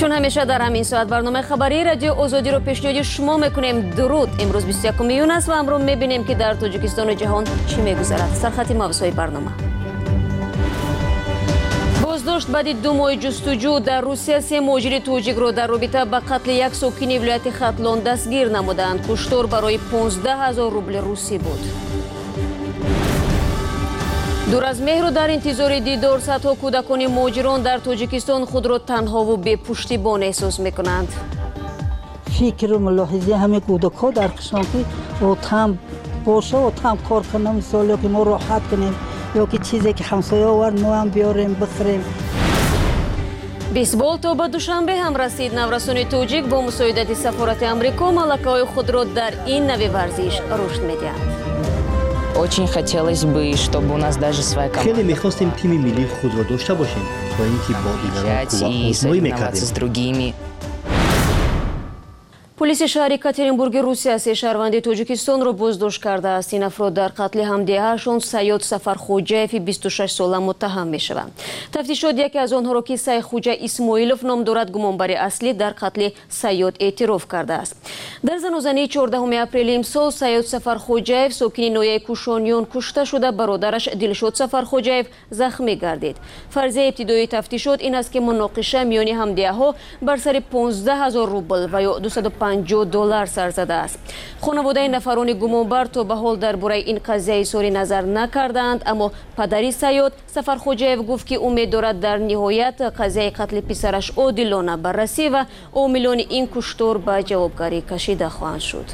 چون همیشه در همین ساعت برنامه خبری رادیو آزادی رو پیشنهاد شما میکنیم. درود. امروز 21 میلیون است و امروز میبینیم که در تاجیکستان و جهان چی میگذرد. سرخط موضوعی برنامه: بازداشت بعد 2 ماه جستجو در روسیه 3 مهاجر تاجیک را در رابطه با قتل یک ساکن ولایت ختلان دستگیر نمودند. کشتار برای 15,000 روبل روسی بود. دور از مهر و در انتظار دیدار صدها کودکان مهاجران در تاجیکستان خود را تنها و بی پشتیبان احساس میکنند. فکر و ملاحظه همه کودک‌ها در قشنگی و تام باشه و تام کار کنم، مثلا که ما راحت کنیم یا که چیزی که همسایه آورد ما هم بیاریم بخریم. بیسبال تا به دوشنبه هم رسید. نورسان تاجیک با مساعدت سفارت امریکا ملکه‌های خود را در این نوع ورزش رشد میدهند. Очень хотелось бы, чтобы у нас даже своя команда. خیلی می‌خواستیم تیم ملی خود را داشته باشیم تا اینکه با دیگران آزمایی می‌کردیم. پلیس شهر یکاترینبورگ روسیه 3 شهروند تاجیکستان را بازداشت کرده است. این افراد در قتل همدیگرشان سیاد سفرخوجاєв 26 ساله متهم میشوند. تفتیشات یکی از آنها را که سیدخوجا اسماعیلوف نام دارد گمانبر اصلی در قتل سیاد اعتراف کرده است. در زنازنی 14 اپریل امسال سیاد سفرخوجاєв ساکن ناحیه کوشانیان کشته شده، برادرش دلشاد سفرخوجاєв زخمی گردید. فرضیه ابتدایی تفتیشات این است که مناقشه میان همدیگرها بر سر 15,000 روبل و یا $250 سر زده است. خانواده نفران گمانبر تا به حال درباره این قضیه اظهار نظر نکردند، اما پدری سیاد سفرخوجاєв گفت که امید دارد در نهایت قضیه قتل پسرش عادلانه بررسی و عاملان این کشتار به جوابگری کشیده خواهند شد.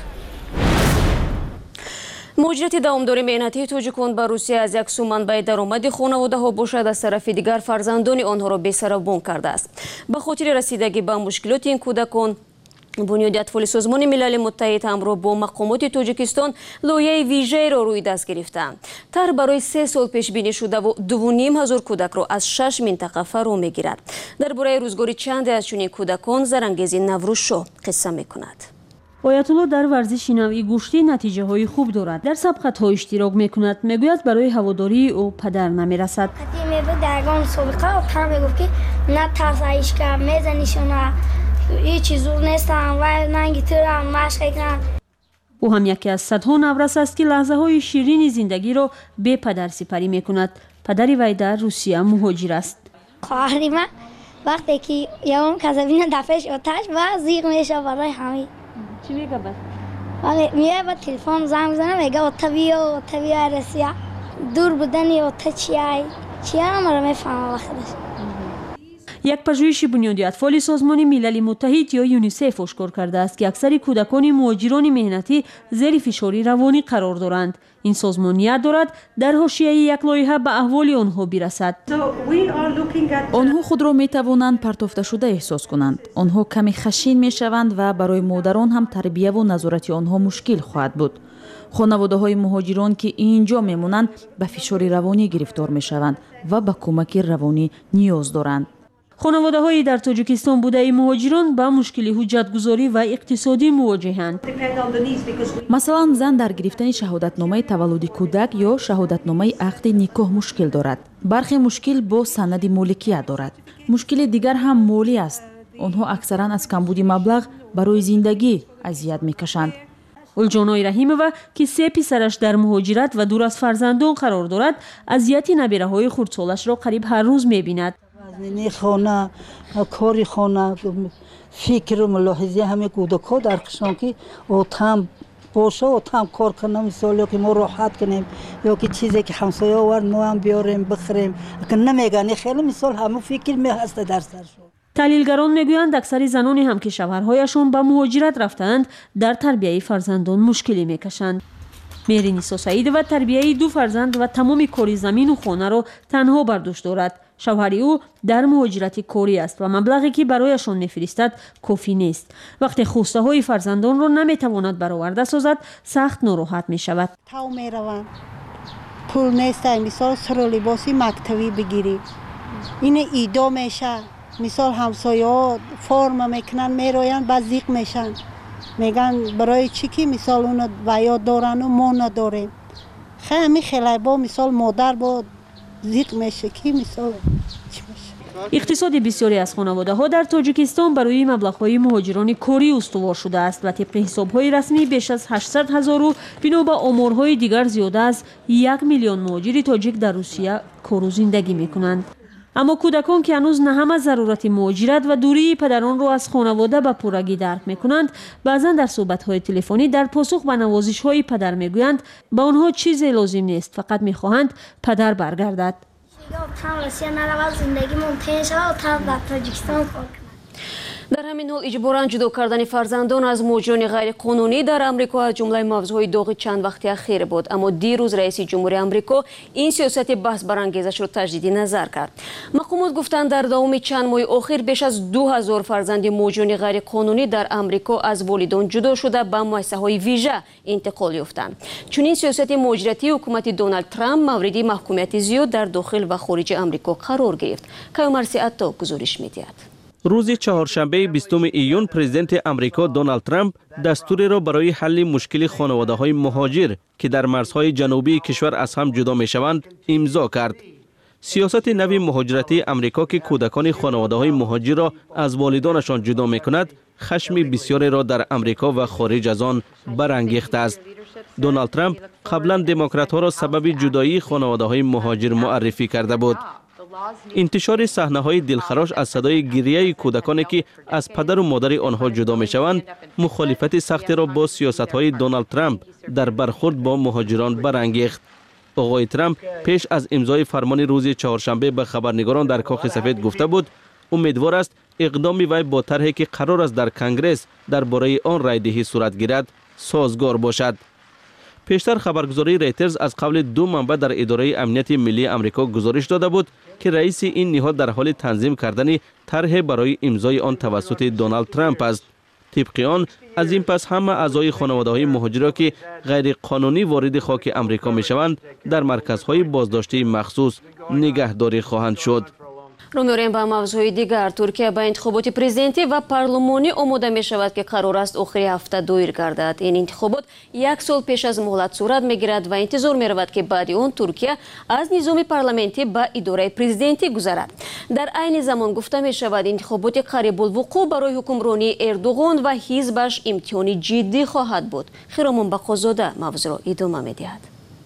مهاجرت دوامدار مهنتی تاجیکان به روسیه از یک سو منبع درآمد خانواده ها باشد، از طرف دیگر فرزندان آنها را بی‌سربان کرده است. به خاطر رسیدگی به مشکلات این کودکان، بنیاد اطفال سازمان ملل متحد همراه با مقامات تاجیکستان لایحه ویژه‌ای را روی دست گرفتند. طرح برای 3 سال پیش بینی شده و 2,500 کودک را از 6 منطقه فرا میگیرد. درباره روزگاری چند از چنین کودکان زرانگیز نوروزشاه قصه میکند. آیت الله در ورزش نوعی گوشتی نتیجه های خوب دارد. در سبقت ها اشتراک میکند. میگوید برای هواداری او پدر نمیرسد. درگان سابقه پدر میگفت که نه ترسایش که میزنیشونه هیچ زور نیستم و ننگی تو را مشق کنم. او هم یکی از صدها نورس است که لحظه های شیرین زندگی را به پدر سپری میکند. پدری وی در روسیه مهاجر است. خواهری من وقتی که یوم کذبین دفعش آتش و زیغ میشه برای همه. چی میگه بعد؟ ولی میاد با تلفن زنگ میزنه میگه اتبیا روسیه دور بودنی ات چیه مرا میفهمه وقتش. یک پژوهش بنیاد اطفال سازمان ملل متحد یا یونیسف آشکار کرده است که اکثر کودکان مهاجران مهنتی زیر فشار روانی قرار دارند. این سازمان نیت دارد در حاشیه یک لایحه به احوال آنها برسد. آنها خود را می توانند پرتافته شده احساس کنند. آنها کمی خشین می شوند و برای مادران هم تربیت و نظارت آنها مشکل خواهد بود. خانواده های مهاجران که اینجا می مانند به فشار روانی گرفتار می شوند و به کمک روانی نیاز دارند. خانواده هایی در تاجیکستان بوده مهاجران با مشکل حجتگذاری و اقتصادی مواجهند. مثلا زن در گرفتن شهادتنامه تولد کودک یا شهادتنامه عقد نکاح مشکل دارد. برخی مشکل با سند مالکیت دارد. مشکل دیگر هم مالی است. آنها اکثرا از کمبود مبلغ برای زندگی اذیت میکشند. الجانای رحیمова که 3 پسرش در مهاجرت و دور از فرزندان قرار دارد، اذیت نبیره های خردسالش را قریب هر روز میبیند. خانه، کاری خانه، فکر و ملاحظه همه کودک‌ها در قشنگی و تام باشه و تام کار کنم، مثلا که ما راحت کنیم یا که چیزی که همسایه آورد ما هم بیاریم بخریم. که نمیگن خیلی مثال همه فکر می هست در سرشون. تحلیلگران میگویند اکثر زنانی هم که شوهرهایشان به مهاجرت رفتند در تربیت فرزندان مشکلی میکشند. مهرنیسا سعید و تربیت 2 فرزند و تمام کار زمین و خانه را تنها بر دوش دارد. شوهر او در مهاجرت کاری است و مبلغی که برایشان میفرستد کافی نیست. وقتی خواسته های فرزندان را نمیتواند برآورده سازد، سخت ناراحت می شود. تاو میروند، پول نیست، مثال سر لباسی مکتبی بگیری، این ایدا میشه. مثال همسایه ها فرم میکنن میرویند بعد زیق میشن، میگن برای چی که مثال اونو ویاد دارن و ما نداریم. خیلی با مثال مادر با زیق میشه که مثال چی میشه. иқтисоди бисёре аз хонаводаҳо дар тоҷикистон барои маблағҳои муҳоҷирони корӣ устувор шудааст ва тибқи ҳисобҳои расмӣ беш аз 800 000 бино ба оморҳои дигар зиёда аз 1 миллион муҳоҷири тоҷик дар Русия кору зиндагӣ мекунанд. аммо кӯдакон ки ҳанӯз на ҳама зарурати муҳоҷират ва дурии падаронро аз хонавода ба пуррагӣ дарк мекунанд, баъзан дар суҳбатҳои телефонӣ дар посух ба навозишҳои падар мегӯянд ба онҳо чизе лозим нест, фақат мехоҳанд падар баргардад. дар ҳамин ҳол иҷборан ҷудо кардани фарзандон аз муҳоҷирони ғайриқонунӣ дар амрико аз ҷумлаи мавзӯъҳои доғи чанд вақти ахир буд, аммо дирӯз раиси ҷумҳури амрико ин сиёсати баҳсбарангезашро таҷдиди назар кард. мақомот гуфтанд дар давоми чанд моҳи охир беш аз 2000 фарзанди муҳоҷирони ғайриқонунӣ дар амрико аз волидон ҷудо шуда ба муассисаҳои вижа интиқол ёфтанд. чунин сиёсати муҳоҷиратии ҳукумати Доналд Трамп мавриди маҳкумияти зиёд дар дохил ва хориҷи амрико қарор гирифт. Кайумарси Атто гузориш медиҳад. рӯзи чаҳоршанбеи 20 июн президенти амрико Доналд Трамп дастуреро барои ҳалли мушкили хонаводаҳои муҳоҷир ки дар марзҳои ҷанубии кишвар аз ҳам ҷудо мешаванд имзо кард. сиёсати нави муҳоҷиратии амрико ки кӯдакони хонаводаҳои муҳоҷирро аз волидонашон ҷудо мекунад, хашми бисёреро дар амрико ва хориҷ аз он барангехтааст. Доналд Трамп қаблан демократҳоро сабаби ҷудоии хонаводаҳои муҳоҷир муаррифӣ карда буд. интишори саҳнаҳои дилхарош аз садои гирияи кӯдаконе ки аз падару модари онҳо ҷудо мешаванд, мухолифати сахтеро бо сиёсатҳои Доналд Трамп дар бархурд бо муҳоҷирон барангехт. оғои Трамп пеш аз имзои фармони рӯзи чаҳоршанбе ба хабарнигорон дар Кохи Сафед гуфта буд, умедвор аст иқдоми вай бо тарҳе ки қарор аст дар Конгресс дар бораи он райдиҳӣ сурат гирад, созгор бошад. пештар хабаргузории Reuters аз қавли ду манбаъ дар идораи амнияти миллии амрико гузориш дода буд ки раиси ин ниҳод дар ҳоли танзим кардани тарҳе барои имзои он тавассути Доналд Трамп аст. тибқи он аз ин пас ҳама аъзои хонаводаҳои муҳоҷиро ки ғайриқонунӣ вориди хоки амрико мешаванд дар марказҳои боздоштии махсус нигаҳдорӣ хоҳанд шуд. رو می‌ریم با موضوع دیگر. ترکیه با انتخابات پرزیدنتی و پارلمانی آماده می‌شود که قرار است آخر هفته دایر گردد. این انتخابات یک سال پیش از مهلت صورت می‌گیرد و انتظار می‌رود که بعد آن ترکیه از نظام پارلمانی به اداره پرزیدنتی گذرد. در عین زمان گفته می‌شود انتخابات قریب الوقوع برای حکمرانی اردوغان و حزبش امتحانی جدی خواهد بود. خیرامون بقازاده موضوع را ادامه می‌دهد.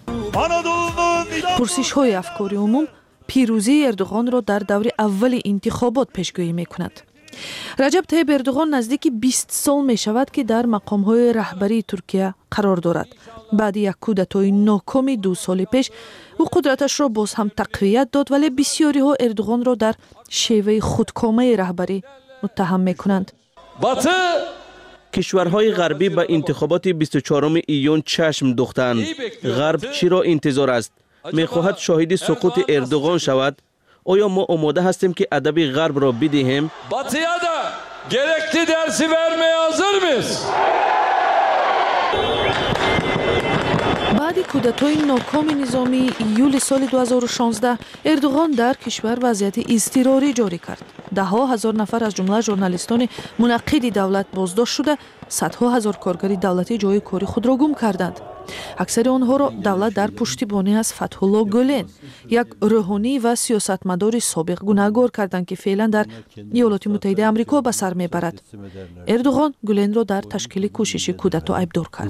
پرسش‌های افکاری عموم پیروزی اردوغانро дар даври аввали интихобот пешгӯӣ мекунад. раҷаб таyyib эрдуғон наздики 20 сол мешавад ки дар мақомҳои раҳбарии туркия қарор дорад. баъди як кӯдатои нокоми 2 соли пеш ӯ қудраташро боз ҳам тақвият дод, вале бисёриҳо эрдуғонро дар шеваи худкомаи раҳбарӣ муттаҳам мекунанд. кишварҳои ғарбӣ ба интихоботи 24 июн чашм духтанд. ғарб чиро интизор аст? мехоҳад шоҳиди суқути эрдуғон шавад? оё мо омода ҳастем ки адаби ғарбро бидиҳем? Batıya da gerekli dersi vermeye hazır mıyız? баъди кӯдатои нокоми низомии июли соли 2016 эрдуғон дар кишвар вазъияти изтирорӣ ҷорӣ кард. даҳҳо ҳазор нафар аз ҷумла журналистони мунаққиди давлат боздошт шуда, садҳо ҳазор коргари давлатӣ ҷойи кори худро гум карданд. аксари онҳоро давлат дар пуштибонӣ аз Фатҳулло Гулен, як рӯҳонӣ ва сиёсатмадори собиқ гунаҳгор карданд, ки феълан дар Иёлоти Муттаҳидаи Амрико ба сар мебарад. Эрдуғон Гуленро дар ташкили кӯшиши кӯдато айбдор кард.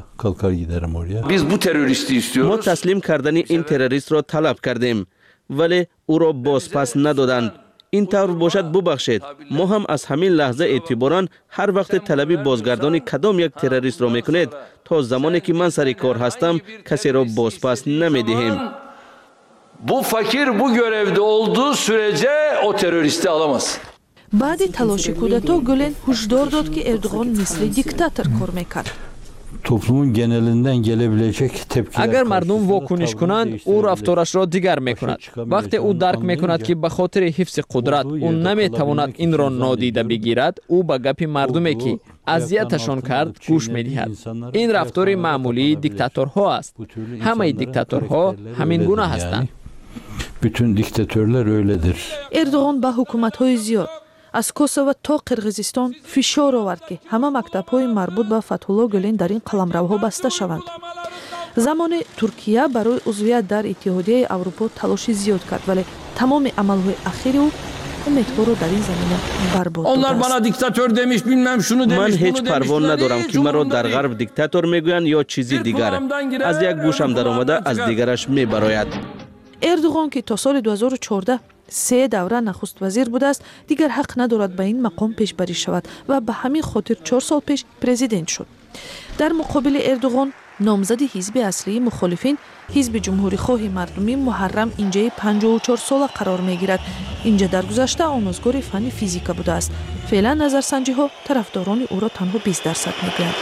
мо таслим кардани ин террористро талаб кардем, вале ӯро бозпас надоданд. ин тавр бошад бубахшед, мо ҳам аз ҳамин лаҳза эътиборан ҳар вақте талаби бозгардони кадом як террористро мекунед, то замоне ки ман сари кор ҳастам, касеро бозпас намедиҳем. Bu fakir bu görevde olduğu sürece o teröristi alamaz. баъди талоши кӯдато Гулен ҳушдор дод ки Эрдуғон мисли диктатор кор мекард. toplumun genelinden gelebilecek tepkiler. Agar mardum vokunish kunand, u raftorashro digar mekunad. Vaqte u dark mekunad ki ba khotiri hifzi qudrat u nametavonad inro nodida bigirad, u ba gapi mardume ki aziyatashon kard gush medihad. In raftori ma'muli diktatorho ast. Hamai diktatorho hamin guna hastan. Bütün diktatörler öyledir. Erdoğan ba hukumathoyi ziyod از کوسوو تا قرغیزستان فشار آورد که همه مکتب‌های مربوط به فتح‌الله گولن در این قلمروها بسته شوند. زمان ترکیه برای عضویت در اتحادیه اروپا تلاش زیاد کرد، ولی تمام عمل‌های اخیر او امیدوار در این زمینه برباد Onlar داده bana است. diktatör demiş, bilmem şunu demiş, من bunu هیچ demiş. پروا Bunlar ندارم hiç که مرا umurumda در değil. غرب دیکتاتور میگویند یا چیزی دیگر. از یک گوشم در آمده از دیگرش میبراید. اردوغان که تا سال 2014 3 دوره نخست وزیر بوده است، دیگر حق ندارد به این مقام پیشبری شود و به همین خاطر 4 سال پیش پرزیدنت شد. در مقابل اردوغان نامزد حزب اصلی مخالفین حزب جمهوری خواه مردمی محرم اینجای 54 ساله قرار میگیرد. اینجا در گذشته آموزگار فن فیزیکا بوده است. فعلا نظرسنجی ها طرفداران او را تنها 20% میگویند.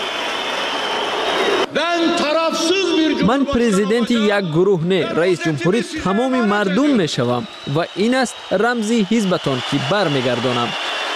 من پرزیدنت یک گروه نه، رئیس جمهوری تمام مردم میشوم و این است رمزی حزبتان که برمیگردانم.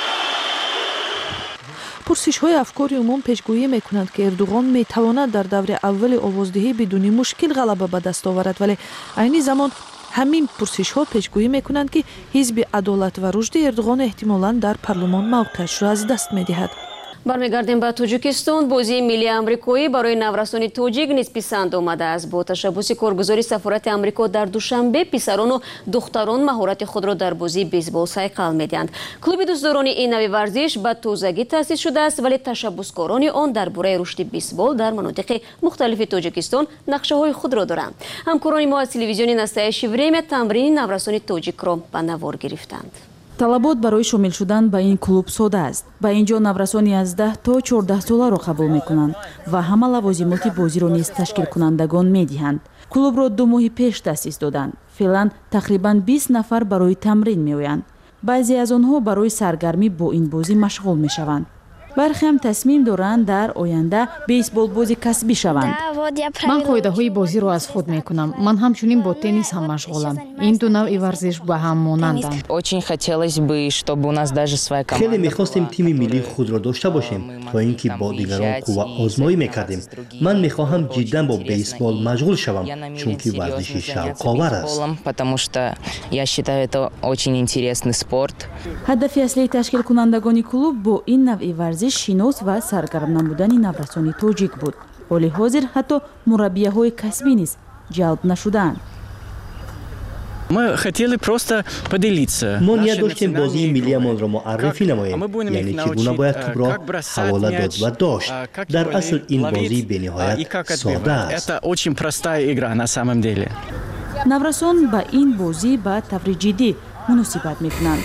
پرسش های افکار عموم پیشگویی میکنند که اردوغان میتواند در دور اول آوازدهی بدون مشکل غلبه به دست آورد، ولی عین زمان همین پرسش ها پیشگویی میکنند که حزب عدالت و رشد اردوغان احتمالاً در پارلمان موقعش را از دست میدهد. برمیگردیم به توجیکستان. بازی ملی آمریکایی برای نورسان توجیک نیز پسند آمده است. با تشبوس کارگزاری سفارت آمریکا در دوشنبه پسران و دختران مهارت خود را در بازی بیسبال صیقل میدهند. کلوب دوستداران این نوع ورزش به تازگی تأسیس شده است، ولی تشبوسکاران آن درباره رشد بیسبال در مناطق مختلف توجیکستان نقشه های خود را دارند. همکاران ما از تلویزیون نستایش وریم تمرین نورسان توجیک را به نوار گرفتند. талабот барои шомил шудан ба ин клуб сода аст. ба ин ҷо наврасони 11 то 14 соларо қабул мекунанд ва ҳама лавозимоти бозиро низ ташкилкунандагон медиҳанд. клубро 2 моҳи пеш таъсис доданд. феълан тақрибан 20 нафар барои тамрин меоянд. баъзе аз онҳо барои саргармӣ бо ин бозӣ машғул мешаванд. бархе ҳам тасмим доранд дар оянда бейсболбози касбӣ шаванд. ман қоидаҳои бозиро аз худ мекунам. ман ҳамчунин бо теннис ҳам машғулам. ин ду навъи варзиш ба ҳам монанданд. Очень хотелось бы, чтобы у нас даже своя команда. خیلی می‌خواستیم تیم ملی خود را داشته باشیم تا اینکه با دیگران قوه آزمایی می‌کردیم. من می‌خواهم جدا با بیسبال مشغول شوم چون که ورزشی شوق‌آور است. Потому что я считаю это очень интересный спорт. ҳадафи аслии ташкилкунандагони клуб бо ин навъи варзиш шинос ва саргарм намудани наврасони тоҷик буд. ҳоли ҳозир ҳатто мураббияҳои касбӣ низ ҷалб нашудаанд. Мы хотели просто поделиться. ما نیت داشتیم بازی ملیمان را معرفی نماییم، یعنی چگونه باید توپ را حواله داد و داشت. در اصل این بازی به نهایت ساده است. Это очень простая игра на самом деле. наврасон ба ин бозӣ ба таври ҷиддӣ муносибат мекунанд.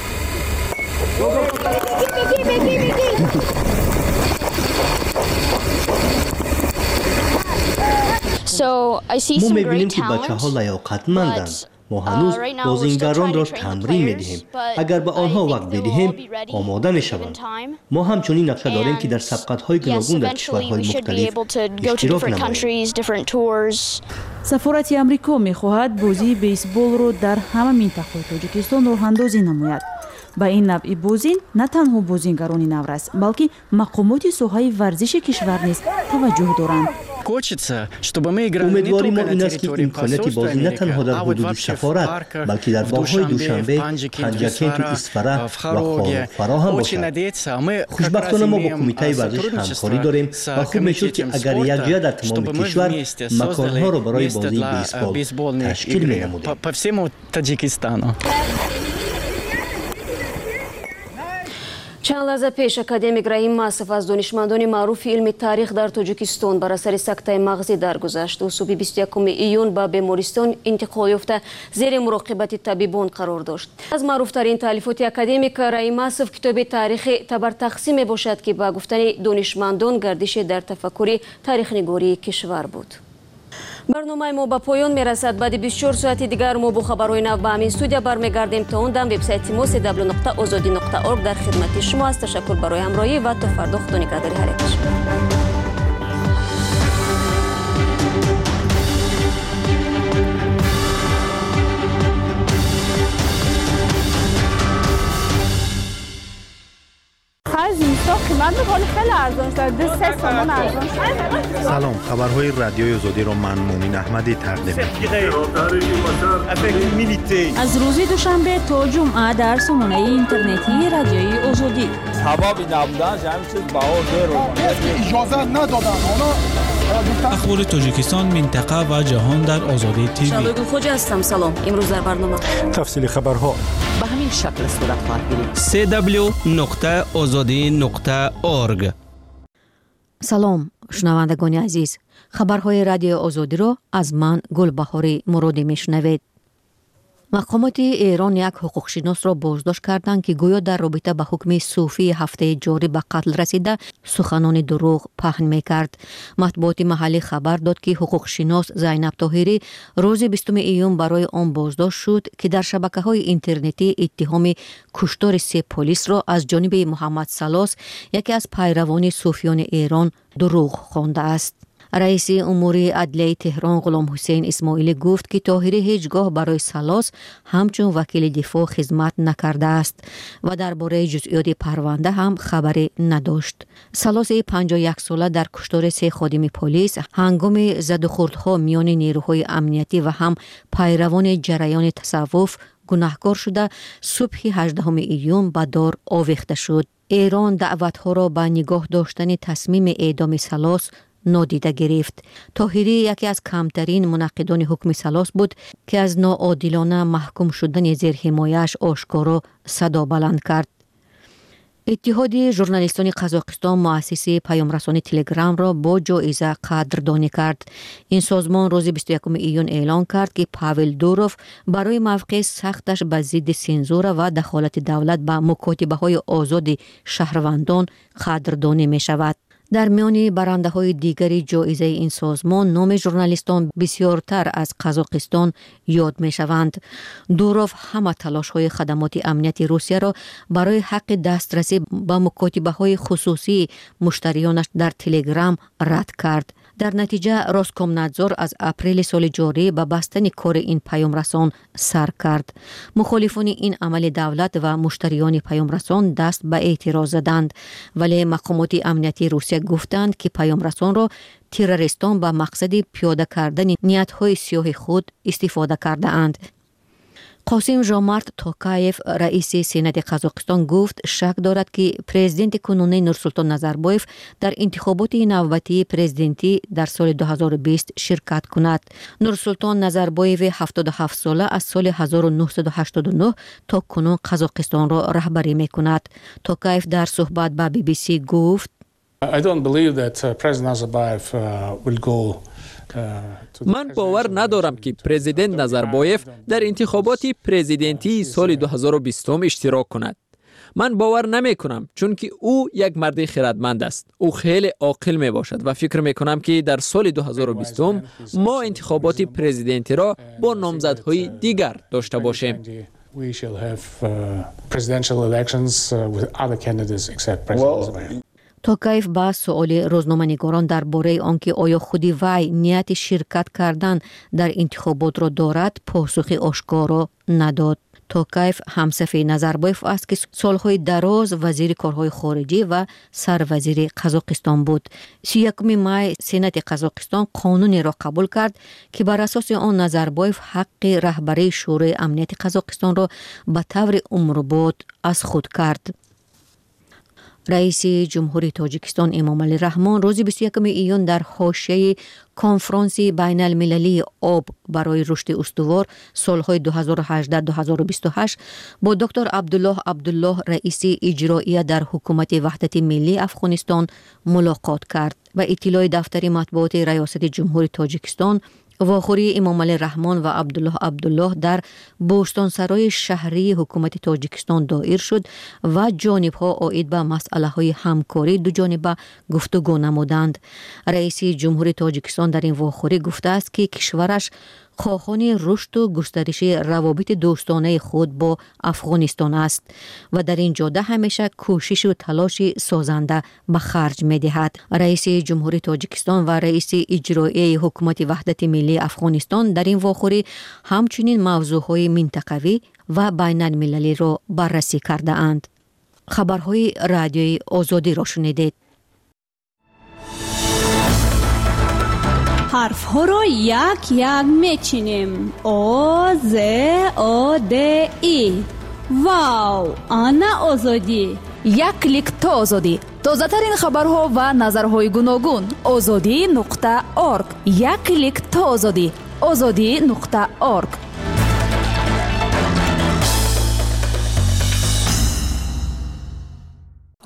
ما می‌بینیم که بچه‌ها لیاقتمندند. ما هنوز بازیگران را تمرین می‌دهیم. اگر به آنها وقت بدهیم آماده می‌شوند. ما همچنین نقشه داریم که در سبقت‌های گوناگون در کشورهای مختلف اشتراک نماییم. سفارت آمریکا می‌خواهد بازی بیسبولро дар ҳама минтақаи тоҷикистон роҳандозӣ намояд. ба ин навъи бозӣ на танҳо бозигарони наврас, балки мақомоти соҳаи варзиши кишвар низ таваҷҷӯҳ доранд. امیدواری ما این است که امکانات بازی نه تنها در حدود سفارت بلکه در باغ‌های دوشنبه، پنجکент و اسفره و خانو فراهم باشد. خوشبختانه ما با کمیته ورزش همکاری داریم و خوب میشد که اگر یک جا در تمام کشور مکانها را برای بازی بیسبال تشکیل می‌نمودیم. چند لحظه پیش اکادمیک رحیم ماسف از دانشمندان معروف علم تاریخ در توجیکستان بر اثر سکته مغزی درگذشت. او صبح 21 ایون به بیمارستان انتقال یافته زیر مراقبت طبیبان قرار داشت. از معروفترین تالیفات اکادمیک رحیم ماسف کتاب تاریخ تبر تقسیم می باشد که با گفتن دانشمندان گردش در تفکر تاریخ نگاری کشور بود. برنامه ما به پایان میرسد. بعد 24 ساعت دیگر ما با خبرهای نو به همین استودیو برمیگردیم. تا اون دم وبسایت ما www.azadi.org در خدمت شما است. تشکر برای همراهی و تا فردا خدا نگهداری هر یک. قیمت می‌کنه خیلی ارزان شده. 3 تومان ارزان شده. سلام، خبرهای رادیوی آزادی را من مومین احمدی تقدیم از روز دوشنبه تا جمعه در سامانه اینترنتی رادیوی آزادی. حبابی نبودن همین چیز اجازه ندادن. اخبار تاجیکستان، منطقه و جهان در آزادی تیوی. شادو خوجا هستم. سلام. امروز در برنامه تفصیل خبرها. به همین چه شکل صورت خواهد گرفت؟ www.azadi.org. سلام شنوندگان عزیز، خبرهای رادیو آزادی را از من گلبهاری مرادی میشنوید. مقامات ایران یک حقوقشناس را بازداشت کردند که گویا در رابطه با حکم صوفی هفته جاری به قتل رسیده سخنان دروغ پهن میکرد. مطبوعات محلی خبر داد که حقوقشناس زینب طاهری روز 20 ایون برای آن بازداشت شد که در شبکه‌های اینترنتی اتهام کشتار 3 پلیس را از جانب محمد سلاس، یکی از پیروان صوفیان ایران، دروغ خوانده است. رئیس امور عدلیه تهران غلام حسین اسماعیلی گفت که طاهری هیچگاه برای سلاس همچون وکیل دفاع خدمت نکرده است و درباره جزئیات پرونده هم خبری نداشت. سلاس 51 ساله در کشتار 3 خادم پلیس هنگام زد و خوردها میان نیروهای امنیتی و هم پیروان جریان تصوف گناهکار شده صبح 18 ایون به دار آویخته شد. ایران دعوتها را به نگاه داشتن تصمیم اعدام سلاس نادیده گرفت. طاهری یکی از کمترین منقدان حکم سلاس بود که از ناعادلانه محکوم شدن زیر حمایه‌اش آشکارا صدا بلند کرد. اتحاد ژورنالیستان قزاقستان مؤسس پیام‌رسانی تلگرام را با جایزه قدردانی کرد. این سازمان روز 21 ایون اعلان کرد که پاول دوروف برای موقع سختش به ضد سانسور و دخالت دولت به مکاتبه‌های آزاد شهروندان قدردانی می شود. در میان برنده های دیگری جایزه این سازمان نام ژورنالیستان بسیارتر از قزاقستان یاد می شوند. دوروف همه تلاش های خدمات امنیتی روسیه را برای حق دسترسی به مکاتبه های خصوصی مشتریانش در تلگرام رد کرد. در نتیجه روسکومنادزور از اپریل سال جاری به بستن کار این پیامرسان سر کرد. مخالفان این عمل دولت و مشتریان پیامرسان دست به اعتراض زدند، ولی مقامات امنیتی روسیه گفتند که پیامرسان را تروریستان به مقصد پیاده کردن نیت‌های سیاه خود استفاده کرده اند. قاسم ژامارت توکایف رئیس سنات قزاقستان گفت شک دارد که پرزیدنت کنونی نورسولطان نظربایف در انتخابات نوبتی پرزیدنتی در سال 2020 شرکت کند. نورسولطان نظربایف 77 ساله از سال 1989 تا کنون قزاقستان را رهبری می کند. توکایف در صحبت با BBC گفت I don't believe that President Nazarbayev will go. من باور ندارم که پرزیدنت نظربایف در انتخابات پرزیدنتی سال 2020 اشتراک کند. من باور نمی کنم، چون که او یک مرد خردمند است. او خیلی عاقل می باشد و فکر می کنم که در سال 2020 ما انتخابات پرزیدنتی را با نامزدهای دیگر داشته باشیم. We shall have presidential elections with other candidates except President Nazarbayev. توکایف با سؤال روزنامه‌نگاران درباره آنکه آیا خود وی نیت شرکت کردن در انتخابات را دارد پاسخی آشکارا نداد. توکایف همصف نظربایف است که سالهای دراز وزیر کارهای خارجی و سروزیر قزاقستان بود. 31 می سنات قزاقستان قانونی را قبول کرد که بر اساس آن نظربایف حق رهبری شورای امنیت قزاقستان را به طور عمرباد از خود کرد. رئیس جمهوری تاجیکستان امامعلی رحمان روز 21 ایون در حاشیه کنفرانس بین المللی آب برای رشد استوار سالهای 2018-2028 با دکتر عبدالله رئیس اجرایی در حکومت وحدت ملی افغانستان ملاقات کرد و اطلاع دفتر مطبوعات ریاست جمهوری تاجیکستان واخوری امامعلی رحمان و عبدالله در بوستانسرای شهری حکومت تاجیکستان دایر شد و جانبها عاید به مسئله های همکاری دو جانبه گفتگو نمودند. رئیس جمهوری تاجیکستان در این واخوری گفته است که کشورش خواهان رشد و گسترش روابط دوستانه خود با افغانستان است و در این جاده همیشه کوشش و تلاش سازنده به خرج می دهد. رئیس جمهوری تاجیکستان و رئیس اجرایی حکومت وحدت ملی افغانستان در این واخوری همچنین موضوعهای منطقوی و بین المللی را بررسی کرده اند. خبرهای رادیوی آزادی را شنیدید. حرف ها را یک یک میچینیم. آ ز آ د ای. واو، آنا آزادی. یک کلیک تا آزادی. تازه ترین خبرها و نظرهای گوناگون. azadi.org. یک کلیک تا آزادی. azadi.org.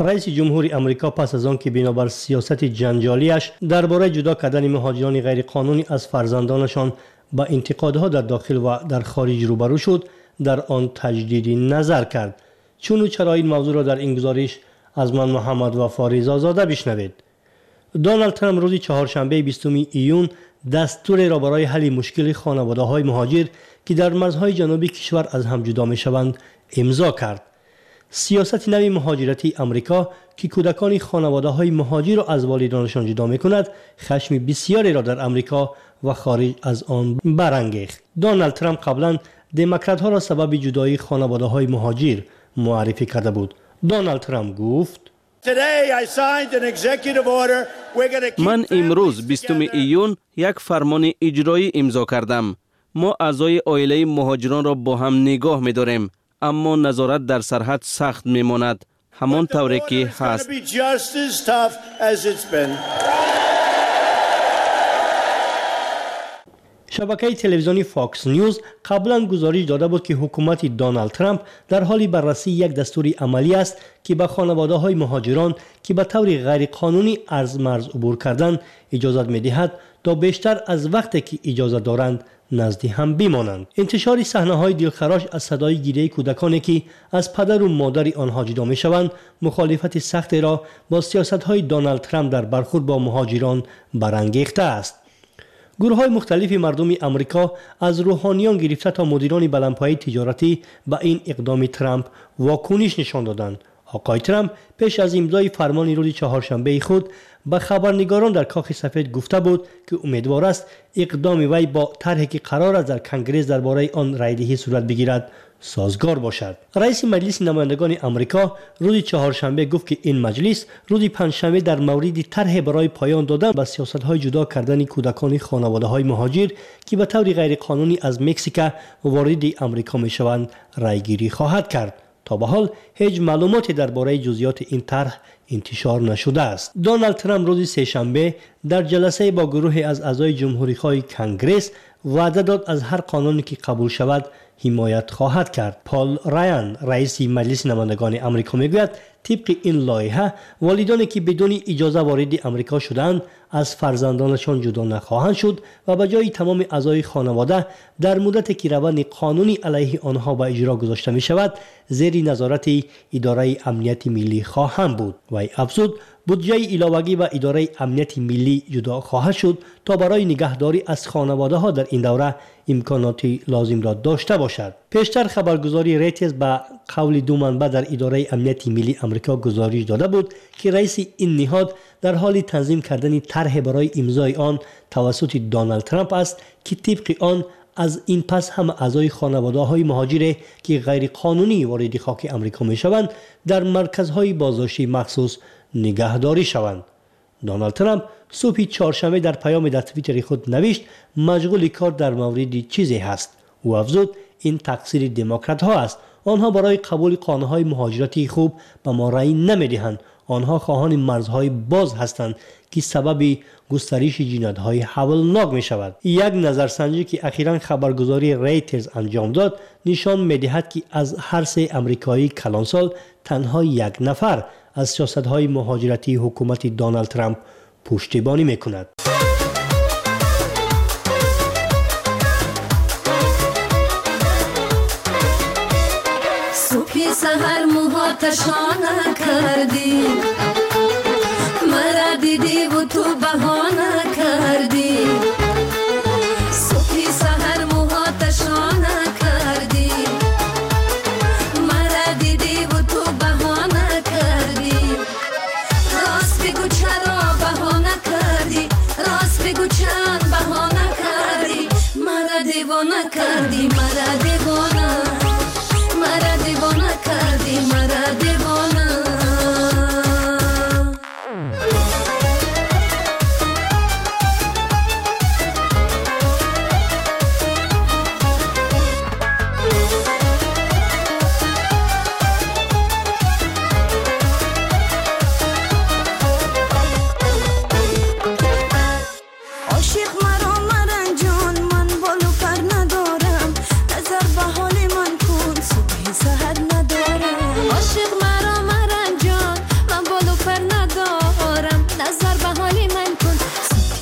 رئیس جمهور آمریکا پس از آن که بنابر سیاست جنجالیش درباره جدا کردن مهاجران غیرقانونی از فرزندانشان با انتقادها در داخل و در خارج روبرو شد، در آن تجدید نظر کرد. چون و چرا این موضوع را در این گزارش از من محمد وفا رضازاده بشنوید. دونالد ترامپ روز چهارشنبه 20 ایون دستور را برای حل مشکل خانواده‌های مهاجر که در مرزهای جنوبی کشور از هم جدا می‌شوند امضا کرد. سیاست نوی مهاجرتی آمریکا که کودکان خانواده‌های مهاجر را از والدانشان جدا می‌کند، خشم بسیاری را در آمریکا و خارج از آن برانگیخت. دونالد ترامپ قبلا دموکرات‌ها را سبب جدایی خانواده‌های مهاجر معرفی کرده بود. دونالد ترامپ گفت: من امروز 20 ایون یک فرمان اجرایی امضا کردم. ما اعضای عائله مهاجران را با هم نگاه می‌داریم، اما نظارت در سرحد سخت می‌ماند، همان طوری که هست. شبکه تلویزیونی فاکس نیوز قبلا گزارش داده بود که حکومت دونالد ترامپ در حال بررسی یک دستور عملی است که به خانواده‌های مهاجران که به طور غیر قانونی از مرز عبور کردند اجازه می‌دهد تا بیشتر از وقتی که اجازه دارند نزد هم بمانند. انتشار صحنه‌های دلخراش از صدای گریه کودکانی که از پدر و مادر آنها جدا می‌شوند مخالفت سخت را با سیاست‌های دونالد ترامپ در برخورد با مهاجران برانگیخته است. گروه‌های مختلفی مردم آمریکا از روحانیان گرفته تا مدیران بلندپایه تجارتی به این اقدام ترامپ واکنش نشان دادند. آقای ترامپ پیش از امضای فرمان روز چهارشنبه خود به خبرنگاران در کاخ سفید گفته بود که امیدوار است اقدام وی با طرحی که قرار است در کنگره درباره آن رایدهی صورت بگیرد سازگار باشد. رئیس مجلس نمایندگان آمریکا روز چهارشنبه گفت که این مجلس روز پنجشنبه در مورد طرح برای پایان دادن به سیاست‌های جدا کردن کودکان خانواده‌های مهاجر که به طور غیرقانونی از مکزیک وارد آمریکا می‌شوند رایگیری خواهد کرد. تا به حال هیچ معلوماتی درباره جزئیات این طرح انتشار نشده است. دونالد ترامپ روز سه‌شنبه در جلسه با گروهی از اعضای جمهوری‌خواه کنگره وعده داد از هر قانونی که قبول شود حمایت خواهد کرد. پال رایان رئیس مجلس نمایندگان آمریکا میگوید طبق این لایحه والدانی که بدون اجازه وارد آمریکا شدند از فرزندانشان جدا نخواهند شد و به جای تمام اعضای خانواده در مدتی که روند قانونی علیه آنها به اجرا گذاشته می شود زیر نظارت اداره امنیت ملی خواهند بود. و افزود بودجه علاوه‌ای و اداره امنیت ملی جدا خواهد شد تا برای نگهداری از خانواده ها در این دوره امکانات لازم را داشته باشد. پیشتر خبرگزاری ریترز به قول دو منبع در اداره امنیت ملی آمریکا گزارش داده بود که رئیس این نهاد در حال تنظیم کردن طرح برای امضای آن توسط دونالد ترامپ است که طبق آن از این پس هم اعضای خانواده‌های مهاجر که غیر قانونی وارد خاک آمریکا می‌شوند در مرکزهای بازداشتی مخصوص نگهداری شوند. دونالد ترامپ صبح چهارشنبه در پیام در توییتر خود نوشت مشغول کار در مورد چیزی هست. او افزود این تقصیر دموکرات‌ها است. آنها برای قبول قانون‌های مهاجرتی خوب به ما رأی نمی‌دهند. آنها خواهان مرزهای باز هستند که سبب گسترش جنایت‌های هولناک می‌شود. یک نظرسنجی که اخیراً خبرگزاری ریترز انجام داد نشان می‌دهد که از هر 3 آمریکایی کلانسال تنها 1 نفر از سیاست‌های مهاجرتی حکومت دونالد ترامپ پشتیبانی می‌کند. سحر موهاتشانه کردی مرا دیدی و تو بهانه کردی صبحی سحر موهاتشانه کردی مرا دیدی و تو بهانه کردی راست بگو چرا بهانه کردی راست بگو چند بهانه کردی مرا دیوانه کردی مرا دیوانه مرا دیوانه کردی مرا دیوانه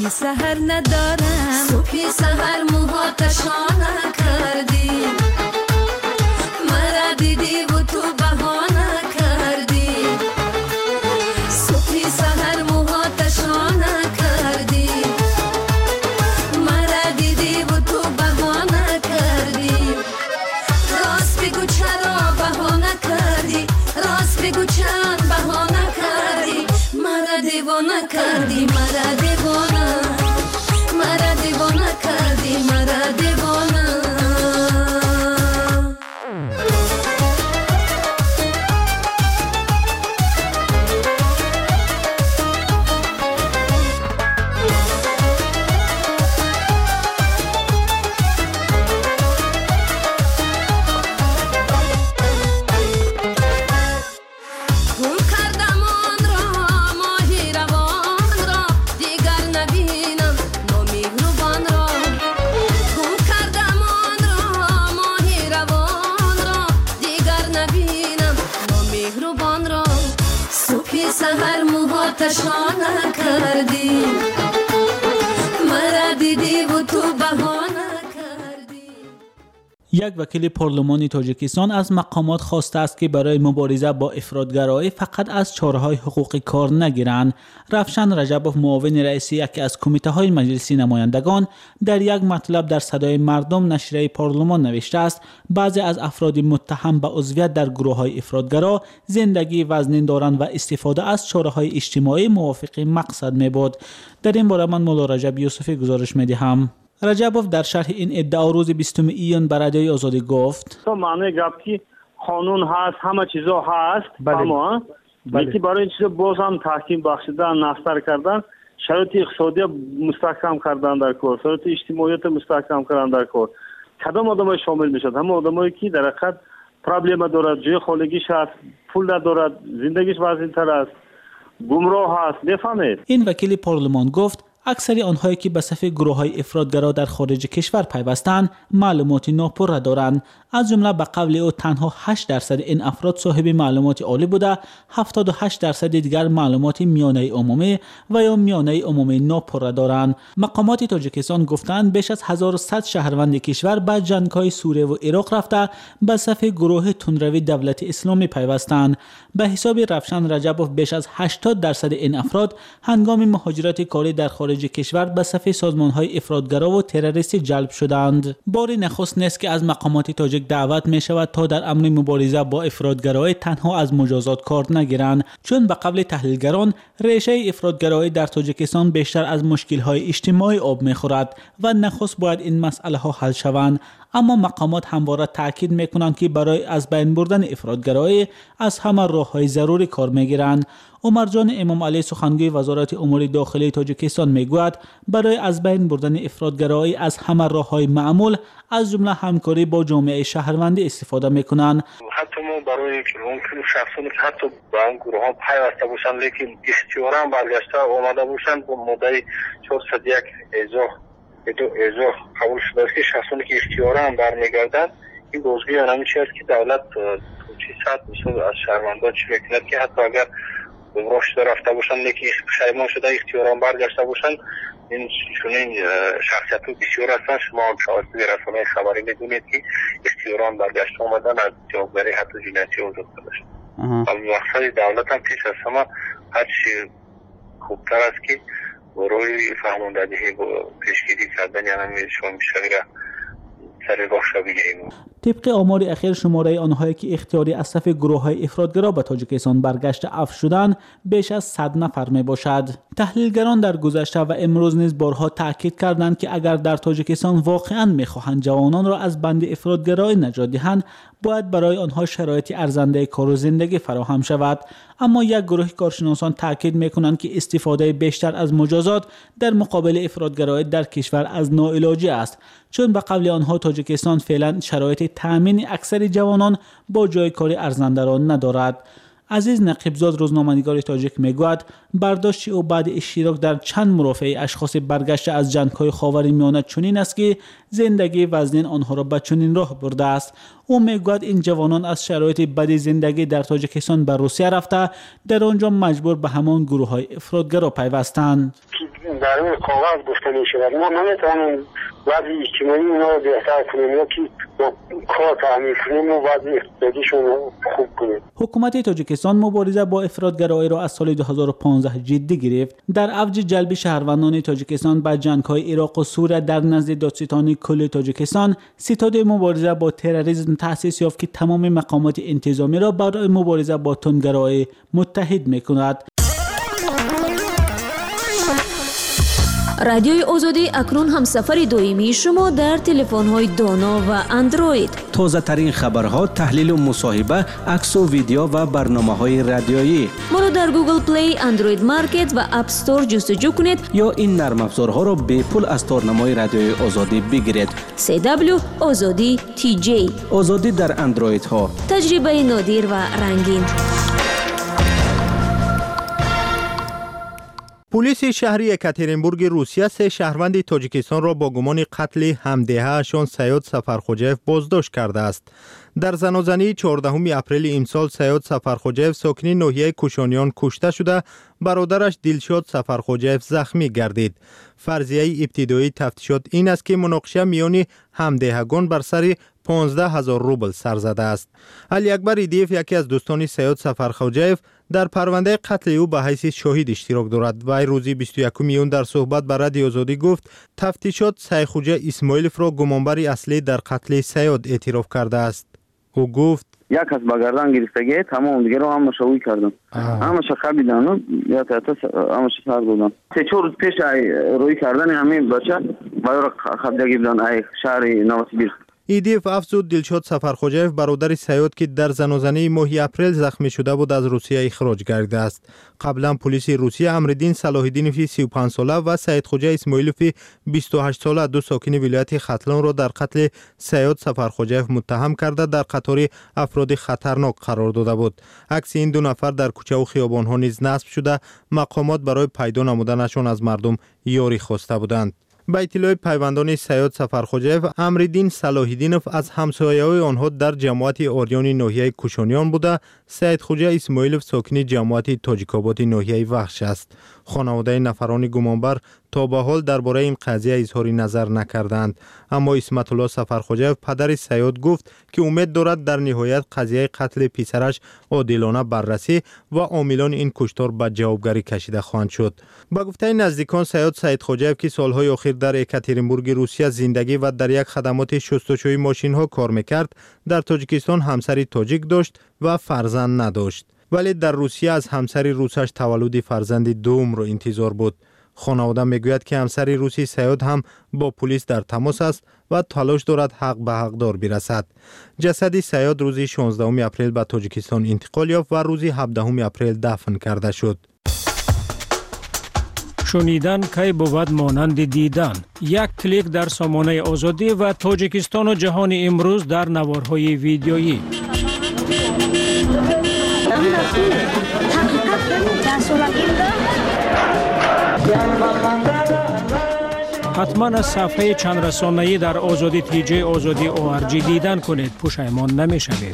صبحی سحر ندارم صبحی سحر موهاتشانه کردی مرا دیدی و تو بهانه کردی صبحی سحر موهاتشانه کردی مرا دیدی و تو بهانه کردی راست بگو چرا بهانه کردی راست بگو چند بهانه کردی مرا دیوانه کردی مرا دیوانه مرا دیوانه کردی مرا دیوانه سحر موهاتشانه کردی مرا دیدی و تو بهانه کردی. یک وکیل پارلمانی تاجیکستان از مقامات خواسته است که برای مبارزه با افراطگرایی فقط از چاره‌های حقوقی کار نگیرند. رفشان رجبوف معاون رئیس یکی از کمیته‌های مجلس نمایندگان در یک مطلب در صدای مردم نشریه پارلمان نوشته است بعضی از افراد متهم به عضویت در گروه‌های افراطگرا زندگی وزنین دارند و استفاده از چاره‌های اجتماعی موافق مقصد می‌بود. در این باره من مولا رجب یوسفی گزارش می‌دهم. رجبوف در شرح این ادعا روز 20 ایون به رادیوی آزادی گفت تو معنی گفت که قانون هست همه چیزا هست اما یکی برای این چیزا باز هم تحکیم بخشیدن نستر کردن شرایط اقتصادی مستحکم کردن در کار شرایط اجتماعیت مستحکم کردن در کار کدام آدمای شامل میشد همه آدمایی که در حقیقت پرابلم دارد جای خانگیش هست پول ندارد زندگیش وزین‌تر است گمراه هست بفهمید. این وکیل پارلمان گفت اکثر آنهایی که به صف گروه‌های افراطگرا در خارج کشور پیوستند معلومات ناپور را دارند. از جمله به قول او تنها 8% این افراد صاحب معلومات عالی بوده 78% دیگر معلومات میانه عمومی و یا میانه عمومی ناپور را دارند. مقامات تاجیکستان گفتند بیش از 1100 شهروند کشور به جنگ‌های سوریه و عراق رفته به صف گروه تندروی دولت اسلامی پیوستند. به حساب رفشان رجبوف بیش از 80% این افراد هنگام مهاجرت کاری در خارج کشور به صف سازمان‌های افراطگرا و تروریستی جلب شدند. بار نخست نیست که از مقامات تاجیک دعوت می شود تا در امر مبارزه با افراطگرایی تنها از مجازات کار نگیرند چون به قول تحلیلگران ریشه افراطگرایی در تاجیکستان بیشتر از مشکل‌های اجتماعی آب می‌خورد و نخست باید این مسئله ها حل شوند. اما مقامات همواره تاکید میکنند که برای از بین بردن افراطگرایی از همه راه‌های ضروری کار میگیرند. عمر جان امام علی سخنگوی وزارت امور داخلی تاجیکستان میگوید برای از بین بردن افراطگرایی از همه راه‌های معمول از جمله همکاری با جامعه شهروندی استفاده میکنند. حتی ما برای ممکن شخصانی که حتی به اون گروه ها پیوسته باشند لیکن اختیارا برگشته آمده باشند با ماده 401 اعضا قبول شده است که شخصانی که اختیارا برمیگردند این بازگویی آنمی چی است که دولت چی ساعت مثل از شهروندان چی میکند که حتی اگر گمراه شده رفته باشند لیکن پشیمان شده اختیارا برگشته باشند این چنین شخصیت بسیار هستند. شما هم شاید در رسانه‌های خبری میدونید که اختیارا برگشته آمدن از جوابداری حتی جنایتی آزاد شده شد. مقصد دولت هم پیش از همه هر چی خوبتر است که برای فهماندهی با پیشگیری کردن یعنی شما میشه سر راه شو بگیریم. طبق آمار اخیر شماره آنهایی که اختیاری از صف گروه‌های افراطگرا به تاجیکستان برگشت عفو شدند بیش از 100 نفر می باشد. تحلیلگران در گذشته و امروز نیز بارها تاکید کردند که اگر در تاجیکستان واقعاً می‌خواهند جوانان را از بند افراطگرایی نجات دهند باید برای آنها شرایط ارزنده کار و زندگی فراهم شود. اما یک گروه کارشناسان تاکید می‌کنند که استفاده بیشتر از مجازات در مقابل افراطگرایی در کشور از ناعلاجی است چون به قول آنها تاجیکستان فعلا شرایط تامین اکثر جوانان با جای کاری ارزنده را ندارد. عزیز نقیبزاد روزنامه‌نگار تاجیک میگوید برداشت او بعد اشتراک در چند مرافعه اشخاص برگشته از جنگ‌های خاورمیانه چنین است که زندگی وزنین آنها را به چنین راه برده است. او میگوید این جوانان از شرایط بد زندگی در تاجیکستان به روسیه رفته در آنجا مجبور به همان گروه‌های افراطگرا پیوستند. در روی کاغذ گفته می شود. ما نمیتوانیم وضع اجتماعی اینا رو بهتر کنیم یا که کار تعمیر کنیم و وضع اقتصادیشون رو خوب کنیم. حکومت تاجیکستان مبارزه با افراطگرایی را از سال 2015 جدی گرفت. در اوج جلب شهروندان تاجیکستان به جنگ‌های عراق و سوریه در نزد دادستان کل تاجیکستان، ستاد مبارزه با تروریسم تأسیس یافت که تمام مقامات انتظامی را برای مبارزه با تندگرایی متحد می‌کند. رادیوی آزادی اکنون هم سفر دائمی شما در تلفن‌های دانا و اندروید. تازه ترین خبرها، تحلیل و مصاحبه، عکس و ویدیو و برنامه‌های رادیویی. ما را در گوگل پلی، اندروید مارکت و اپ استور جستجو کنید یا این نرم افزارها را به پول از تارنمای رادیوی آزادی بگیرید. CW آزادی TJ. آزادی در اندروید ها. تجربه نادر و رنگین. پلیس شهر یکاترینبورگ روسیه 3 شهروند تاجیکستان را با گمان قتل همدهه‌شان سیاد سفرخوجیف بازداشت کرده است. در زنازنی 14 اپریل امسال سیاد سفرخوجیف ساکن ناحیه کوشانیان کشته شده، برادرش دلشاد سفرخوجیف زخمی گردید. فرضیه ابتدایی تفتیشات این است که مناقشه میان همدهگان بر سر 15,000 روبل سر زده است. علی اکبر ایدیف، یکی از دوستان سیاد سفرخوجیف، در پرونده قتل او به حیث شاهد اشتراک دارد. وی روز 21 میون در صحبت با رادیو آزادی گفت تفتیشات سیدخوجه اسماعیلوف را گمانبر اصلی در قتل سیاد اعتراف کرده است. او گفت یک کس با گردن گرفتگی تمام دیگه رو هم شوی کردم. همش خوابیدن یا تا همش سر دادن. 3-4 روز پیش روی کردن همین بچه برای خوابیدگی بودن ای شهر نوسیبیرسک. ایدیف افزود دلشاد سفرخوجیف برادر سیاد که در زنازنه ماه اپریل زخمی شده بود از روسیه اخراج گردیده است. قبلا پلیس روسیه امردین صلاح‌الدینوف 35 ساله و سیدخوجه اسماعیلوف 28 ساله، دو ساکن ولایت ختلان را در قتل سیاد سفرخوجیف متهم کرده در قطار افراد خطرناک قرار داده بود. عکس این دو نفر در کوچه و خیابان‌ها نیز نصب شده، مقامات برای پیدا نمودنشان از مردم یاری خواسته بودند. با اطلاع پیوندان سیاد سفرخوجیف، امردین صلاح‌الدینوف از همسایه‌های آنها در جماعت آریان ناحیه کوشانیان بوده، سیدخوجه اسماعیلوف ساکن جماعت تاجیک‌آباد ناحیه وخش است. خانواده نفران گمانبر تا به حال درباره این قضیه اظهار نظر نکردند، اما اسمت الله سفرخوجیف پدر سیاد گفت که امید دارد در نهایت قضیه قتل پسرش عادلانه بررسی و عاملان این کشتار به جوابگری کشیده خواهند شد. با گفته نزدیکان سیاد سیدخوجیف که سالهای اخیر در یکاترینبورگ روسیه زندگی و در یک خدمات شستشوی ماشین ها کار میکرد، در تاجیکستان همسری تاجیک داشت و فرزند نداشت، ولی در روسیه از همسر روسش تولد فرزند دوم را انتظار بود. خانواده میگوید که همسر روسی سیاد هم با پلیس در تماس است و تلاش دارد حق به حقدار برسد. جسد سیاد روز 16 اپریل به تاجیکستان انتقال یافت و روز 17 اپریل دفن کرده شد. شنیدن کی بود مانند دیدن. یک کلیک در سامانه آزادی و تاجیکستان و جهان امروز در نوارهای ویدیویی. حتما از صفحه چند رسانه‌ای در آزادی TJ آزادی ORG دیدن کنید، پشیمان نمی‌شوید.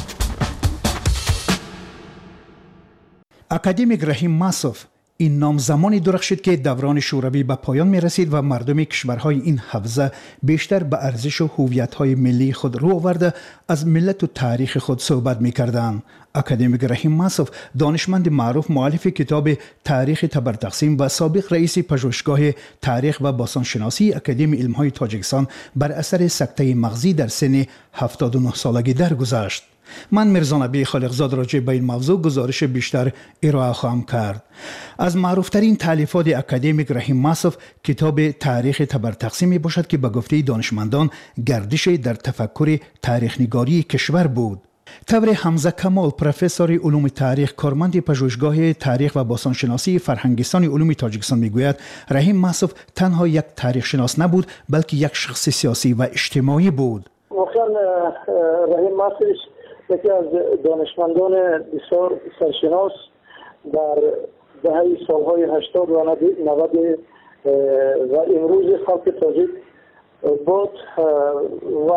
اکادمیک رحیم ماسوف این نام زمانی درخشید که دوران شوروی به پایان می رسید و مردم کشورهای این حوزه بیشتر به ارزش و هویت‌های ملی خود رو آورده از ملت و تاریخ خود صحبت می کردند. اکادمیک رحیم ماسوف دانشمند معروف، مؤلف کتاب تاریخ تبرتقسیم و سابق رئیس پژوهشگاه تاریخ و باستانشناسی اکادمی علم‌های تاجیکستان بر اثر سکته مغزی در سن 79 سالگی درگذشت. من میرزا نبی خالقزاد راجع به این موضوع گزارش بیشتر ارائه خواهم کرد. از معروفترین تالیفات اکادمیک رحیم ماسوف کتاب تاریخ تبرتقسیم باشد که به گفته دانشمندان گردش در تفکر تاریخ نگاری کشور بود. طور حمزه کمال، پروفسور علوم تاریخ، کارمند پژوهشگاه تاریخ و باستانشناسی فرهنگستان علوم تاجیکستان میگوید رحیم ماسوف تنها یک تاریخ شناس نبود بلکه یک شخص سیاسی و اجتماعی بود. واقعا رحیم ماسوف یکی از دانشمندان بسیار سرشناس در دهه سالهای 80 و 90 و امروز خلق تاجیک بود و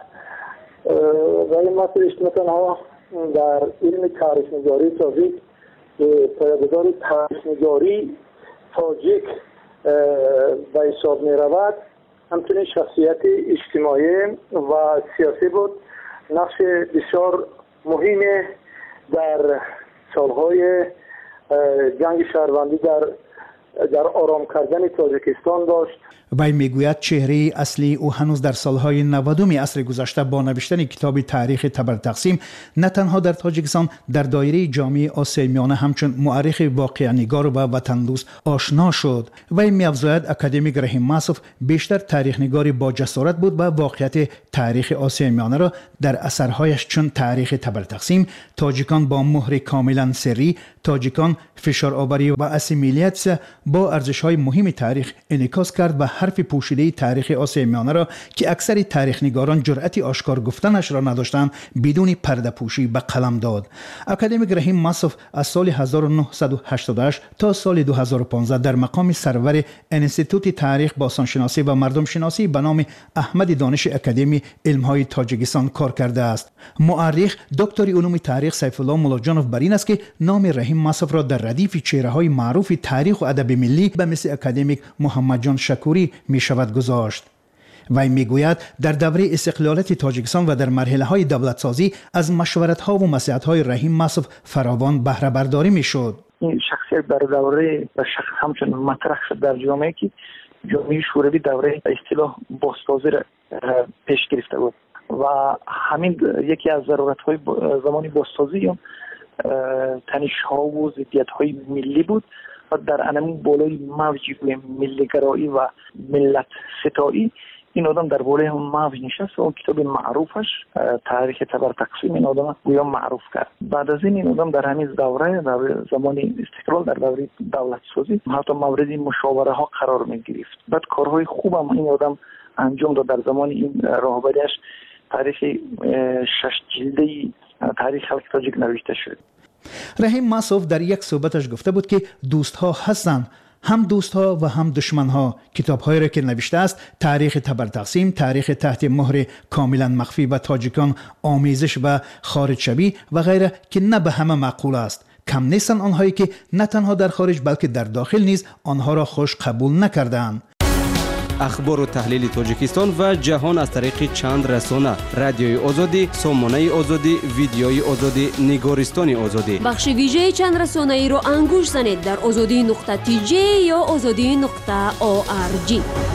رحیم ماسوف نه تنها در علم تاریخ نگاری تاجیک پایه‌گذار تاریخ نگاری تاجیک حساب می رود. همچنین شخصیت اجتماعی و سیاسی بود. نقش بسیار مهم در سالهای جنگ شهروندی در آرام کردن تاجیکستان داشت. وی میگوید چهره اصلی او هنوز در سالهای 90 عصر گذشته با نوشتن کتاب تاریخ تبر تقسیم نه تنها در تاجیکستان در دایره جامعه آسیای میانه همچون مورخ واقعه‌نگار و وطن دوست آشنا شد. وی می‌افزاید اکادمیک رحیم ماسوف بیشتر تاریخ نگاری با جسارت بود و واقعیت تاریخ آسیای میانه را در اثرهایش چون تاریخ تبر تقسیم، تاجیکان با مهر کاملا سری، تاجیکان فشار آوری و اسیمیلیت با ارزش‌های مهم تاریخ انعکاس کرد و حرف پوشیده تاریخ آسیای میانه را که اکثر تاریخ نگاران جرأتی آشکار گفتنش را نداشتند بدون پرده پوشی به قلم داد. اکادمیک رحیم ماسوف از سال 1988 تا سال 2015 در مقام سرور انستیتوت تاریخ باستانشناسی و مردم شناسی به نام احمد دانش اکادمی علم‌های تاجیکستان کار کرده است. مؤرخ دکتر علوم تاریخ سیف الله ملاجانوف بر این است که نام رحیم ماسوف را در ردیف چهره‌های معروف تاریخ و ادب ملی به مثل اکادمیک محمد جان شکوری می شود گذاشت. وی میگوید در دوره استقلالت تاجیکستان و در مرحله‌های دولتسازی از مشورت‌ها و نصیحت‌های رحیم ماسوف فراوان بهره برداری می‌شد. این شخصیت در دوره شخص همچون مطرح شد در جامعه که جامعه شوروی دوره اصطلاح بازسازی را پیش گرفته بود و همین یکی از ضرورت‌های زمانی بازسازی تنش‌ها و ضدیت‌های ملی بود و در انمون بالای موجی ملی‌گرایی و ملت ستایی این آدم در بالای هم موج نشست و کتاب معروفش تاریخ تبر تقسیم این آدم گویا معروف کرد. بعد از این آدم در همین دوره زمان استقلال در دوره دولت سازی حتی مورد مشاوره ها قرار می گرفت. بعد کارهای خوب هم این آدم انجام داد. در زمان این راهبریش تاریخ 6 جلدی تاریخ خلق تاجیک نوشته شد. رحیم ماسوف در یک صحبتش گفته بود که دوستها هستند، هم دوستها و هم دشمنها. کتاب‌هایی را که نوشته است تاریخ تبر تقسیم، تاریخ تحت مهر کاملا مخفی و تاجیکان آمیزش و خارج شوی و غیره که نه به همه معقول است. کم نیستند آنهایی که نه تنها در خارج بلکه در داخل نیز آنها را خوش قبول نکردند. اخبار و تحلیل تاجیکستان و جهان از طریق چند رسانه: رادیوی آزادی، سامانه آزادی، ویدیوی آزادی، نگارستان آزادی. بخش ویژه چند رسانه ای را انگوش زنید در azadi.tj یا azadi.org.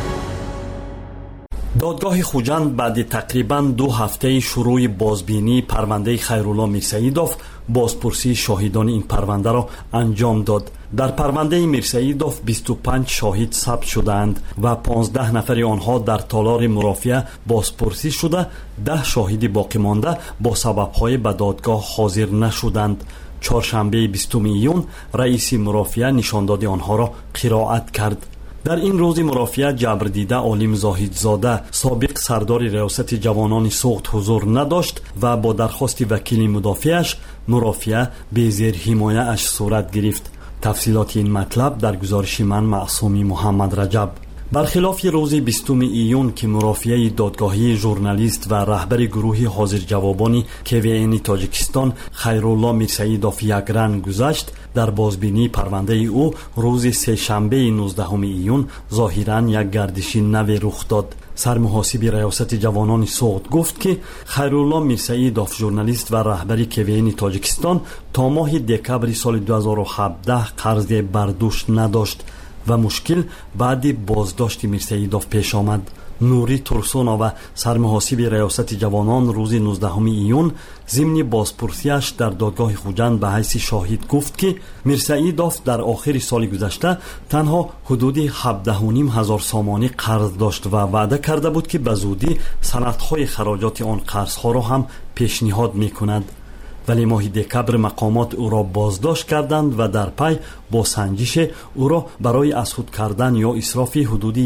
دادگاه خوجند بعد تقریباً 2 هفته شروع بازبینی پرونده خیرالله میرسعیدوف بازپرسی شاهدان این پرونده را انجام داد. در پرونده میرسعیدوف 25 شاهد ثبت شدند و 15 نفر آنها در تالار مرافعه بازپرسی شده. 10 شاهد باقی مانده با سبب‌های به دادگاه حاضر نشدند. چهارشنبه 20 ایون رئیس مرافعه نشانداد آنها را قرائت کرد. در این روز مرافعه جبردیده عالم زاهدزاده سابق سردار ریاست جوانان سوخت حضور نداشت و با درخواست وکیل مدافعش مرافعه به زیر حمایه اش صورت گرفت. تفصیلات این مطلب در گزارش من معصومی محمد رجب. برخلاف روز 20 ایون که مرافعه دادگاهی ژورنالیست و رهبر گروه حاضر جوابانی KVN تاجیکستان خیرالله میرسعیدوف یک رنگ گذشت، در بازبینی پرونده او روز سه‌شنبه 19 ایون ظاهراً یک گردش نو رخ داد. سرمحاسب ریاست جوانان سوخت گفت که خیرالله میرسعیدوف ژورنالیست و رهبر KVN تاجیکستان تا ماه دکبر سال 2017 قرض برداشت نداشت و مشکل بعد بازداشت میرسعیدوف پیش آمد. نوری ترسونا و سرمحاسب ریاست جوانان روز 19 ایون ضمن بازپرسیش در دادگاه خوجند به حیث شاهد گفت که میرسعیدوف در آخر سال گذشته تنها حدود 17,500 سامانی قرض داشت و وعده کرده بود که به زودی سندهای خراجات آن قرضها را هم پیشنهاد میکند. ولی ماه دکبر مقامات او را بازداشت کردند و در پی با سنجش او را برای اسهود کردن یا اسراف حدود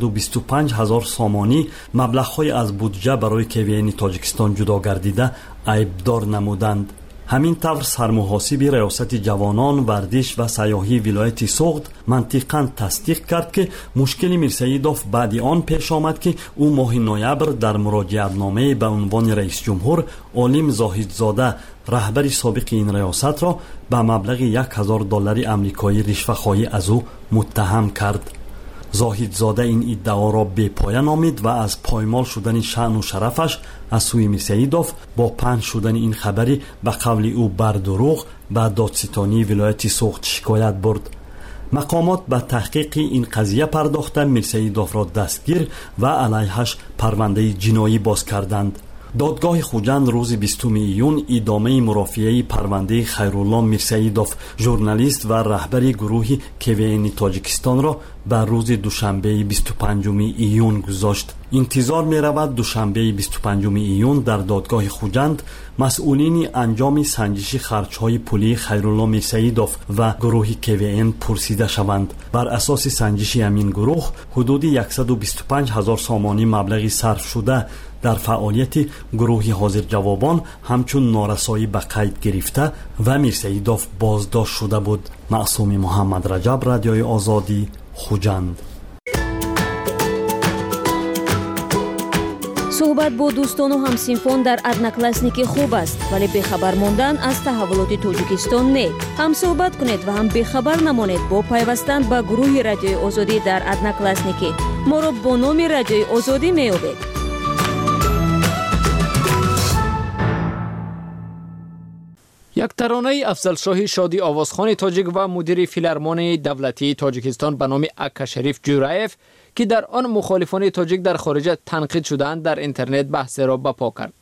125,000 سامانی مبلغ‌های از بودجه برای KVN تاجیکستان جدا گردیده عیبدار نمودند. همین طور سرمحاسب ریاست جوانان ورزش و سیاحی ولایت سوخت منطقاً تصدیق کرد که مشکل میرسعیدوف بعد آن پیش آمد که او ماه نوامبر در مراجعتنامه به عنوان رئیس جمهور عالم زاهدزاده رهبر سابق این ریاست را به مبلغ $1,000 آمریکایی رشوه‌خواهی از او متهم کرد. زاهدزاده این ادعا را بی‌پایه نامید و از پایمال شدن شأن و شرفش از سوی میرسیدوف با پنهان شدن این خبری به قول او بر دروغ به دادستانی ولایت سوخت شکایت برد. مقامات به تحقیق این قضیه پرداخته میرسیدوف را دستگیر و علیهش پرونده جنایی باز کردند. دادگاه خوجند روز 20 ایون ادامه مرافعه پرونده خیرالله میرسیدوف ژورنالیست و رهبر گروه KVN تاجیکستان را به روز دوشنبه 25 ایون گذاشت. انتظار می رود دوشنبه 25 ایون در دادگاه خوجند مسئولین انجام سنجش خرچهای پولی خیرالله میرسیدوف و گروه KVN پرسیده شوند. بر اساس سنجش همین گروه حدود 125,000 سامانی مبلغی صرف شده در فعالیت گروه حاضر جوابان همچون نارسایی به قید گرفته و میرسیدوف بازداشت شده بود. معصوم محمد رجب، رادیوی آزادی، خوجند. صحبت با دوستان و همسینفان در ادناکلاسنیکی خوب است، ولی بخبر ماندن از تحولات تاجیکستان نه. هم صحبت کنید و هم بخبر نمانید با پیوستن به گروه رادیوی آزادی در ادناکلاسنیکی. ما را با نام رادیوی آزادی می‌یابید. یک ترانه افضل شادی آوازخوان تاجیک و مدیر فیلارمونی دولتی تاجیکستان به نام اکا شریف جورایف که در آن مخالفان تاجیک در خارج تنقید شدند در اینترنت بحث را برپا کرد.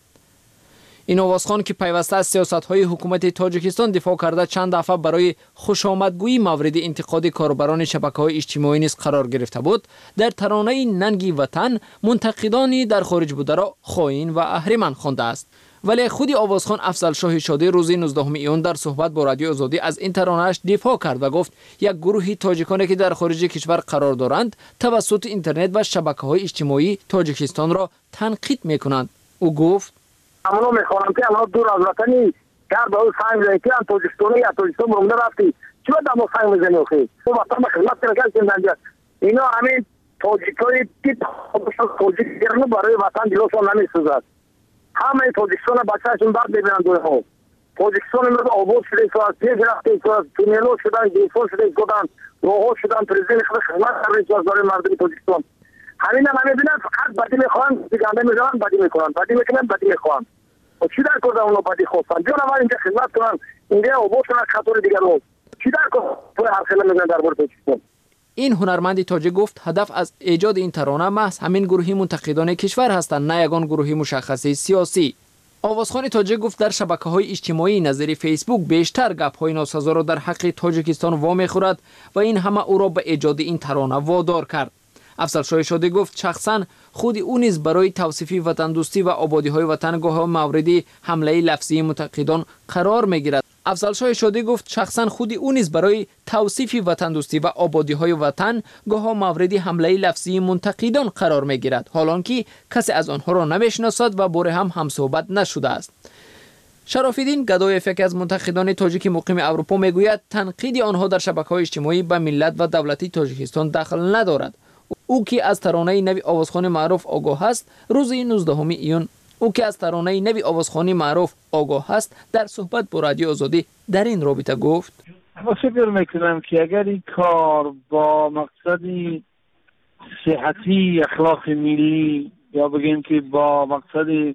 این آوازخوان که پیوسته از سیاست‌های حکومت تاجیکستان دفاع کرده چند دفعه برای خوشامدگویی مورد انتقاد کاربران شبکه‌های اجتماعی نیز قرار گرفته بود، در ترانه ننگی وطن منتقدانی در خارج بوده را خائن و اهریمن خوانده است. ولی خودی آوازخوان افضل شادی روز 19 ایون در صحبت با رادیو آزادی از این ترانه‌اش دفاع کرد و گفت یک گروهی تاجیکانی که در خارج کشور قرار دارند توسط اینترنت و شبکه‌های اجتماعی تاجیکستان را تنقید می‌کنند. او گفت همونو می‌خوام که الان دور از وطنی کار به سعی می‌کنند که تاجیکستانی یا تاجیکستان مونده رفتی چرا دمو سعی می‌کنی خیلی تو وطن خدمت کرد اینا همین تاجیکایی که تاجیکستان برای وطن دلشون نمی‌سوزد. همه تاجیکستان بچه‌شون بعد ببینن دوی ها تاجیکستان رو آباد شده تو از پیش رفته تو از تونلو شدن دیفون شده گفتن روحو شدن پرزیدنت خدمت کردن تو از داره مردم تاجیکستان همین هم ببینن فقط بدی میخوان دیگه میذارن بدی میکنن بدی میکنن بدی میخوان و چی در کردن اونو بدی خواستن جون اول اینجا خدمت کنن اینجا آباد شدن خطور دیگه رو چی در کردن تو هر خیلی میزن در بار تاجیکستان. این هنرمند تاجیک گفت هدف از ایجاد این ترانه محض همین گروهی منتقدان کشور هستند، نه یگان گروهی مشخصی سیاسی. آوازخوان تاجیک گفت در شبکه‌های اجتماعی نظیر فیسبوک بیشتر گپ‌های ناسزا را در حق تاجیکستان وامی خورد و این همه او را به ایجاد این ترانه وادار کرد. افضل شادی گفت شخصا خود او نیز برای توصیف وطن دوستی و آبادی‌های وطن گاه مورد حمله لفظی منتقدان قرار می‌گیرد. افضل شادی گفت شخصا خود او نیز برای توصیف وطن دوستی و آبادی‌های وطن گاه مورد حمله لفظی منتقدان قرار می‌گیرد، حالانکه کسی از آنها را نمی‌شناسد و باره هم صحبت نشده است. شراف‌الدین گدایف یکی از منتقدان تاجیک مقیم اروپا میگوید تنقید آنها در شبکه‌های اجتماعی به ملت و دولتی تاجیکستان دخل ندارد. او که از ترانه نوی آوازخوان معروف آگاه است، روز 19 ایون آگاه است در صحبت با رادیو آزادی در این رابطه گفت ما فکر میکنم که اگر این کار با مقصدی صحتی اخلاق ملی یا بگیم که با مقصد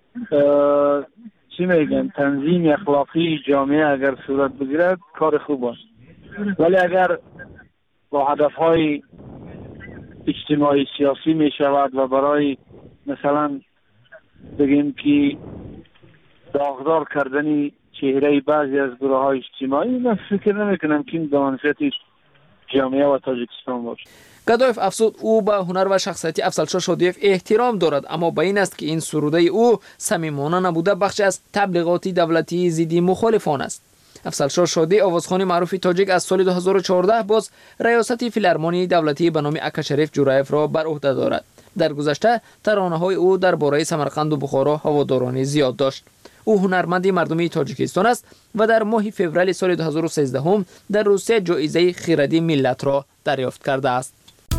چی میگن تنظیم اخلاقی جامعه اگر صورت بگیرد کار خوب است، ولی اگر با هدفهای اجتماعی سیاسی می شود و برای مثلا بگیم که داغدار کردن چهره بعضی از گروه های اجتماعی، من فکر نمی کنم که این به منفعت جامعه و تاجیکستان باشه. گدایف افزود او به هنر و شخصیت افضل شادیف احترام دارد، اما به این است که این سروده او صمیمانه نبوده بخش از تبلیغاتی دولتی ضد مخالفان است. افضل شادی آوازخوان معروف تاجیک از سال 2014 باز ریاست فیلارمونی دولتی به نام اکا شریف جورایف را بر عهده دارد. در گذشته ترانه‌های او درباره سمرقند و بخارا هوادارانی زیاد داشت. او هنرمندی مردمی تاجیکستان است و در ماه فوریه سال 2013 هم در روسیه جایزه خردی ملت را دریافت کرده است.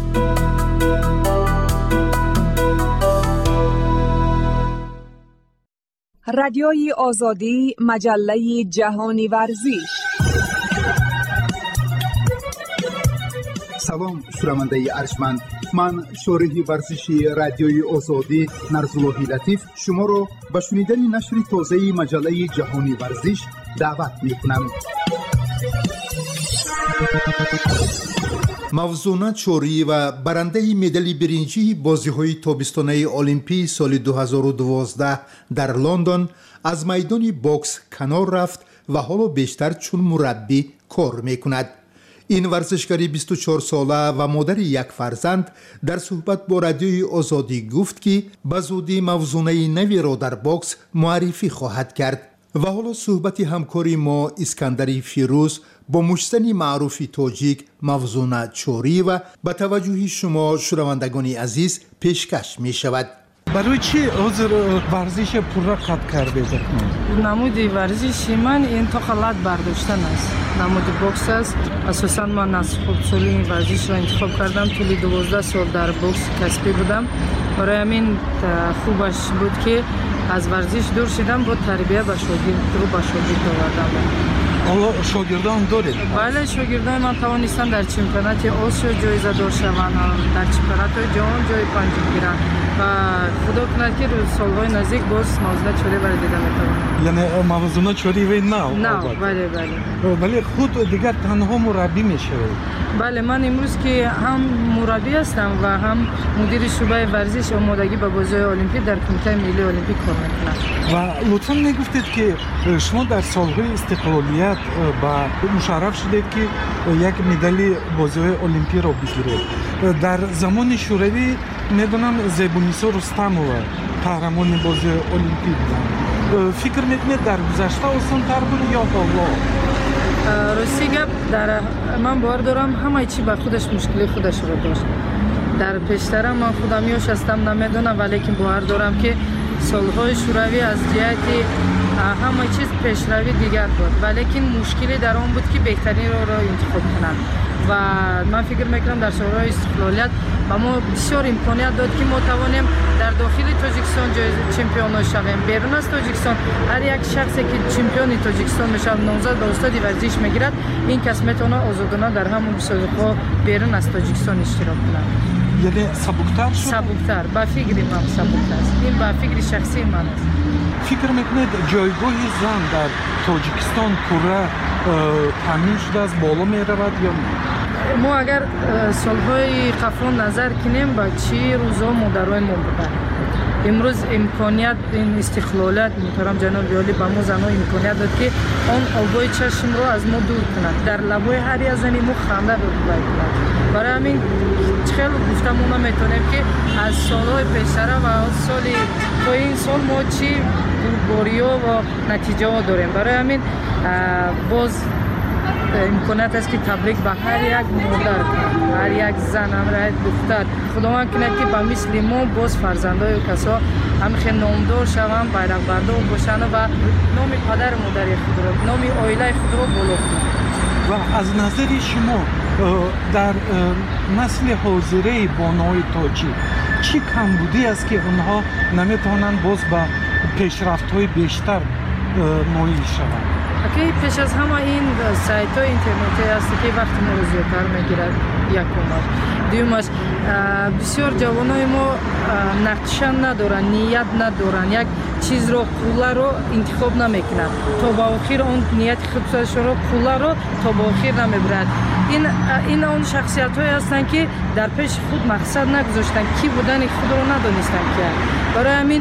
رادیوی آزادی، مجله جهانی ورزش. салом шунавандаи арҷманд, ман шориҳи варзиши радиои озодӣ Нарзуллоҳи Латиф шуморо ба шунидани нашри тозаи маҷаллаи ҷаҳони варзиш даъват мекунам. мавзуна чорӣ ва барандаи медали биринҷии бозиҳои тобистонаи олимпии соли 2012 дар Лондон аз майдони бокс канор рафт ва ҳоло бештар чун мураббӣ кор мекунад. ин варзишгари 24 сола ва модари як фарзанд дар суҳбат бо радиои озодӣ гуфт ки ба зудӣ мавзунаи наверо дар бокс муаррифӣ хоҳад кард. ва ҳоло суҳбати ҳамкори мо Искандари Фирӯз бо мушзани маъруфи тоҷик мавзуна чорӣ ва ба таваҷҷӯҳи шумо шунавандагони азиз пешкаш мешавад. барои чӣ ҳозир варзиши пурра қатъ кардед? намуди варзиши ман интоқа лат бардоштан аст. намуди бокс аст. асосан ман аз хурдсолӣ ин варзишро интихоб кардам. тӯли 12 сол дар бокс касбӣ будам. барои ҳамин хубаш буд ки аз варзиш дур шидам, бо тарбия ба шогирд овардам. ҳоло шогирдон доред? бале, шогирдони ман тавонистанд дар чемпионати Осиё ҷоизадор шаванд, дар чемпионатҳои ҷаҳон ҷои панҷум гиранд ва худо кунад ки солҳои наздик боз мавзуна чорӣ баро дида метавонам. яъне мавзуна чории нав? бале. вале худ дигар танҳо мураббӣ мешавед? бале, ман имрӯз ки ҳам мураббӣ ҳастам ва ҳам мудири шуъбаи варзиш омодагӣ ба бозиҳои олимпӣ дар кумитаи миллии олимпӣ кор мекунам. ва лутфан мегуфтед ки шумо дар солҳои истиқлолият ба мушарраф шудед ки як медали бозиҳои олимпиро бигиред. дар замони шӯравӣ медонам Зебунисо Рустамова қаҳрамони бозиҳои олимпӣ буданд. фикр мекунед дар гузашта осонтар буд ё ҳоло? рости гап, ман бовар дорам ҳамаи чӣ ба худаш мушкили худашро дошт. дар пештара ман худам ёш ҳастам, намедонам, вале ки бовар дорам ки солҳои шӯравӣ аз ҷиҳати ҳама чиз пешравӣ дигар буд, валекин мушкиле дар он буд ки беҳтарин роҳро интихоб кунанд. ва ман фикр мекунам дар солҳои истиқлолият ба мо бисёр имконият дод ки мо тавонем дар дохили Тоҷикистон чемпионо шавем. берун аз Тоҷикистон ҳар як шахсе ки чемпиони Тоҷикистон мешавад, номзад ба устоди варзиш мегирад, ин кас метавонад озодона дар ҳамон мусобиқаҳо берун аз Тоҷикистон иштирок кунад. яъне сабуктар шуд? сабуктар, ба фикри ман сабуктар аст. ин ба фикри шахсии ман аст. фикр мекунед ҷойгоҳи зан дар Тоҷикистон пурра таъмин шудааст, боло меравад ё не? мо агар солҳои қафлон назар кинем, ба чӣ рӯзҳо модарои мо буданд. имрӯз имконият ин истиқлолият муҳтарам ҷаноби олӣ ба мо занҳо имконият дод ки он обои чашмро аз мо дур кунад. дар лабҳои ҳар як зани мо ханда бубай кунад. барои ҳамин хело гуфта мо наметавонем ки аз солҳои пештара ва соли то ин сол мо чӣ бурбориҳо ва натиҷаҳо дорем. барои ҳамин боз имконият аст ки табрик ба ҳар як модар кунад, ҳар як зан, ҳар як духтар. худованд кунад ки ба мисли мо боз фарзандои касо ҳамихел номдор шаванд, байрақбардор бошанд ва номи падару модари худро, номи оилаи худро боло кунанд. ва аз назари шумо дар насли ҳозираи бонои тоҷик чӣ камбудӣ аст ки онҳо наметавонанд боз ба пешрафтҳои бештар ноил шаванд? пеш аз ҳама ин сайтҳои интернетӣ аст ки вақти моро зиёдтар мегирад. якумаш. дуюмаш, бисёр ҷавонои мо нақша надоранд, ният надоранд, як чизро қулларо интихоб намекунанд. то ба охир он нияти худшро қулларо то ба охир намебиранд. ин он шахсиятҳое ҳастанд ки дар пеши худ мақсад нагузоштанд, ки будани худро надонистанд ки. барои ҳамин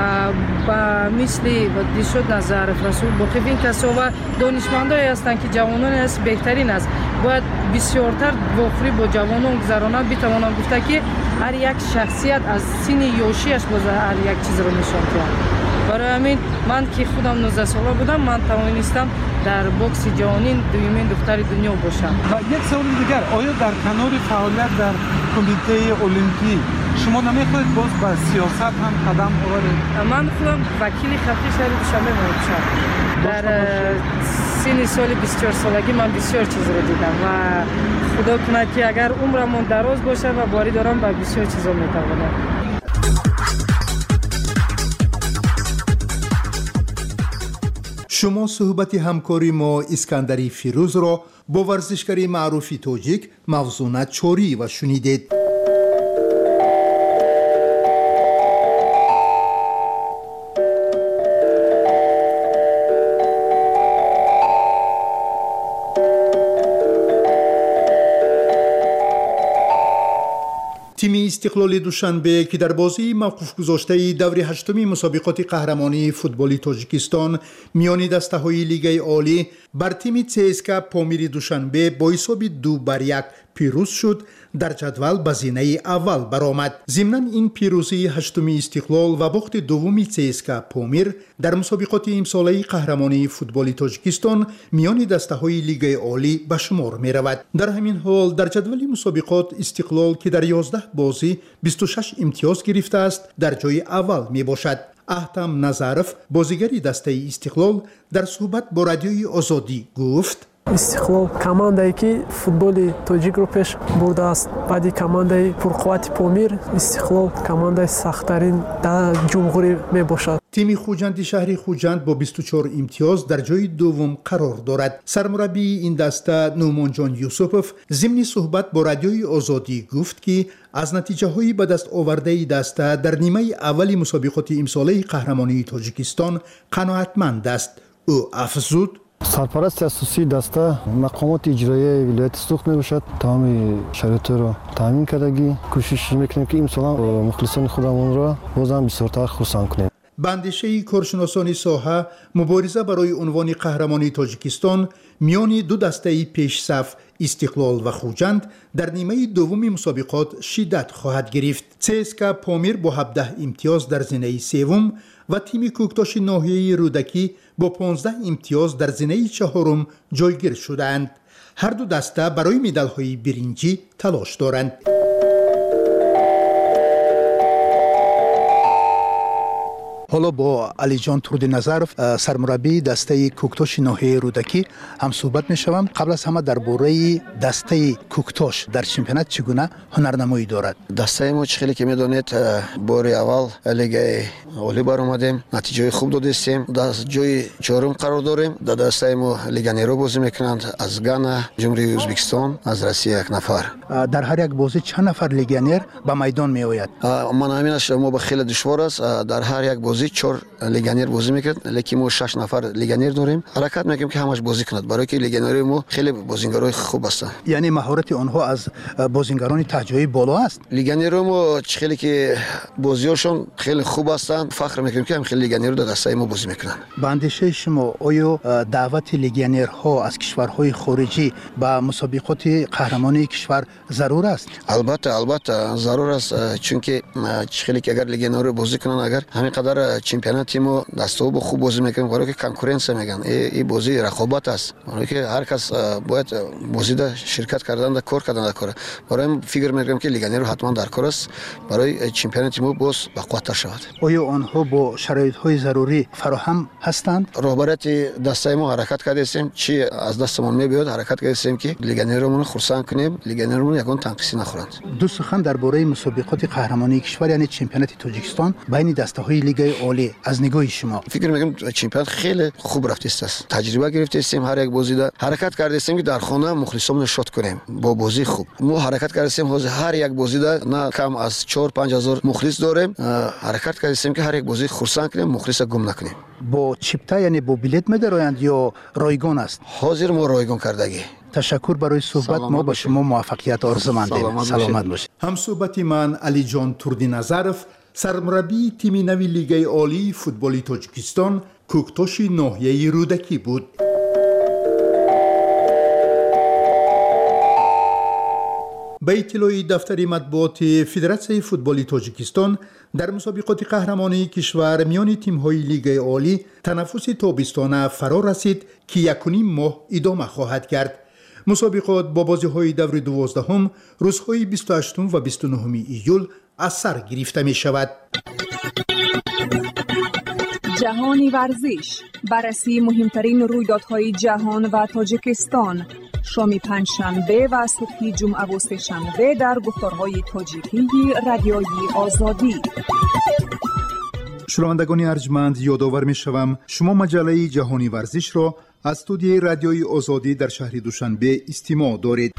ба мисли Дилшод Назаров, Расул Боқиев, ин касо ва донишмандое ҳастанд ки ҷавононе аст беҳтарин аст. бояд бисёртар вохӯрӣ бо ҷавонон гузаронад. битавонам гуфта ки ҳар як шахсият аз синни ёшиаш боз ҳар як чизро нишон диҳад. барои ҳамин ман ки худам 19 сола будам, ман тавонистам дар бокси ҷаҳонӣ дуюмин духтари дунё бошам. ва як саволи дигар, оё дар канори фаъолият дар кумитаи олимпӣ шумо намехоҳед боз ба сиёсат ҳам қадам оваред? ман худам вакили халқи шаҳри Душанбе мебошам. дар синни соли 24 солагӣ ман бисёр чизро дидам ва худо кунад ки агар умрамон дароз бошад ва борӣ дорам ба бисёр чизо метавонам. شما صحبت همکاری ما اسکندری فیروز را با ورزشکاری معروف تاجیک موزونت چوری و شنیدید. تیم استقلال دوشنبه که در بازی موقوف گذاشته دور هشتم مسابقات قهرمانی فوتبال تاجیکستان میان دسته‌های لیگ عالی بر تیم CSKA پامیر دوشنبه با حساب 2-1 پیروز شد، در جدول به زینه اول برآمد. ضمناً این پیروزی هشتم استقلال و باخت دوم CSKA پامیر در مسابقات امساله قهرمانی فوتبال تاجیکستان میان دسته‌های لیگ عالی به شمار می رود. در همین حال در جدول مسابقات استقلال که در 11 بازی 26 امتیاز گرفته است در جای اول می باشد. احتم نظرف بازیگری دسته استقلال در صحبت با رادیوی آزادی گفت: استقلال کماندایی که فوتبال تاجیک رو پیش برده است. بعدی کماندای پرقوت پامیر، استقلال کماندای سخت‌ترین در جمهوری می باشد. تیم خوجند شهری خوجند با 24 امتیاز در جای دوم قرار دارد. سرمربی این دسته نومان جان یوسفوف ضمن صحبت با رادیوی آزادی گفت که از نتیجه های به دست آورده دسته در نیمه اول مسابقات امساله قهرمانی تاجیکستان قناعتمند است. او افزود: سرپرست اساسی دسته مقامات اجرایی ولایت سوخت میباشد. تمام شرایط را تامین کردگی کوشش میکنیم که امسال مخلصان خودمون را بازم بسیارتر خرسند کنیم. بندشه کارشناسان ساحه مبارزه برای عنوان قهرمانی تاجیکستان میان دو دسته پیش صف استقلال و خوجند در نیمه دوم مسابقات شدت خواهد گرفت. CSKA پامیر با 17 امتیاز در زینه سوم و تیم کوکتاش ناحیه رودکی با 15 امتیاز در زینه چهارم جایگیر شدند. هر دو دسته برای مدال‌های برنجی تلاش دارند. حالا با علی جان تردینظرف سرمربی دسته کوکتاش ناحیه رودکی هم صحبت می‌شوم. قبل از همه درباره دسته کوکتاش در چمپیونات چگونه هنرنمایی دارد؟ دسته ما خیلی که می‌دونید بار اول لیگ عالی برآمدیم، نتیجه خوب دادیم، در جای چهارم قرار داریم. در دسته ما لیگانیرو بازی می‌کنند از گانا، جمهوری ازبکستان، از روسیه یک نفر. در هر یک بازی چند نفر لیگانیر به میدان میآید؟ من همینش ما به خیلی دشوار است. در هر یک بازی 4 لیگانیر بازی میکرد، لیکی ما 6 نفر لیگانیر داریم. حرکت میکنیم که همش بازی کند، برای که لیگانیر ما خیلی بازیگرای خوب هستند. یعنی مهارت آنها از بازیگران تجربی بالا است. لیگانیر ما خیلی که بازیاشون خیلی خوب هستند. فخر میکنیم که هم خیلی لیگانیر در دسته ما بازی میکنن. به اندیشه شما آیا دعوت لیگانیرها از کشورهای خارجی به مسابقات قهرمانی کشور ضرور است؟ البته ضرور است، چون که خیلی که اگر لیگانیر بازی کنن، اگر همین قدر چمپیونات ما دستو با خوب بازی میکنیم، برای که کنکورنس میگن این بازی رقابت است، برای که هر کس باید بازی ده شرکت کردن ده کار کردن ده کار. برای فکر میکنم که لیگانیر حتما در کار است برای چمپیونات ما باز بقوتر شود. آیا آنها با شرایط های ضروری فراهم هستند؟ رهبریت دسته ما حرکت کردیم، چی از دستمون میاد حرکت کردیم که لیگانیرمون خرسند کنیم، لیگانیرمون یگان تنقیسی نخورند. دو سخن درباره مسابقات قهرمانی کشور یعنی چمپیونات تاجیکستان بین دسته های لیگ عالی از نگاه شما. فکر میکنم چمپیونات خیلی خوب رفته است. تجربه گرفتیم، هر یک بازی ده حرکت کردیم که در خانه مخلصمون شاد کنیم با بازی خوب. ما حرکت کردیم هر یک بازی ده نه کم از 4-5 هزار مخلص داریم. حرکت کردیم که هر یک بازی خرسند کنیم، مخلص گم نکنیم. با چیپتا یعنی با بلیت می‌دارند یا رایگان است؟ حاضر ما رایگان کردگی. تشکر برای صحبت. ما با شما موفقیت آرزو مندیم. سلامت باشید. هم صحبت من علی جان تردینظرف سرمربی تیم نوی لیگ عالی فوتبال تاجیکستان کوکتاش ناحیه رودکی بود. به اطلاع دفتر مطبوعات فدراسیون فوتبال تاجیکستان در مسابقات قهرمانی کشور میان تیم‌های لیگ عالی تنفس تابستانه فرا رسید که 1.5 ماه ادامه خواهد کرد. مسابقات با بازی‌های دور 12 روزهای 28 و 29 ایول از سر گرفته می شود. جهانی ورزش، بررسی مهمترین رویدادهای جهان و تاجیکستان، شام پنجشنبه و صبح جمعه و سه‌شنبه در گفتارهای تاجیکی رادیوی آزادی. شنوندگان ارجمند، یادآور می‌شوم شما مجله جهانی ورزش را از استودیوی رادیوی آزادی در شهر دوشنبه استماع دارید.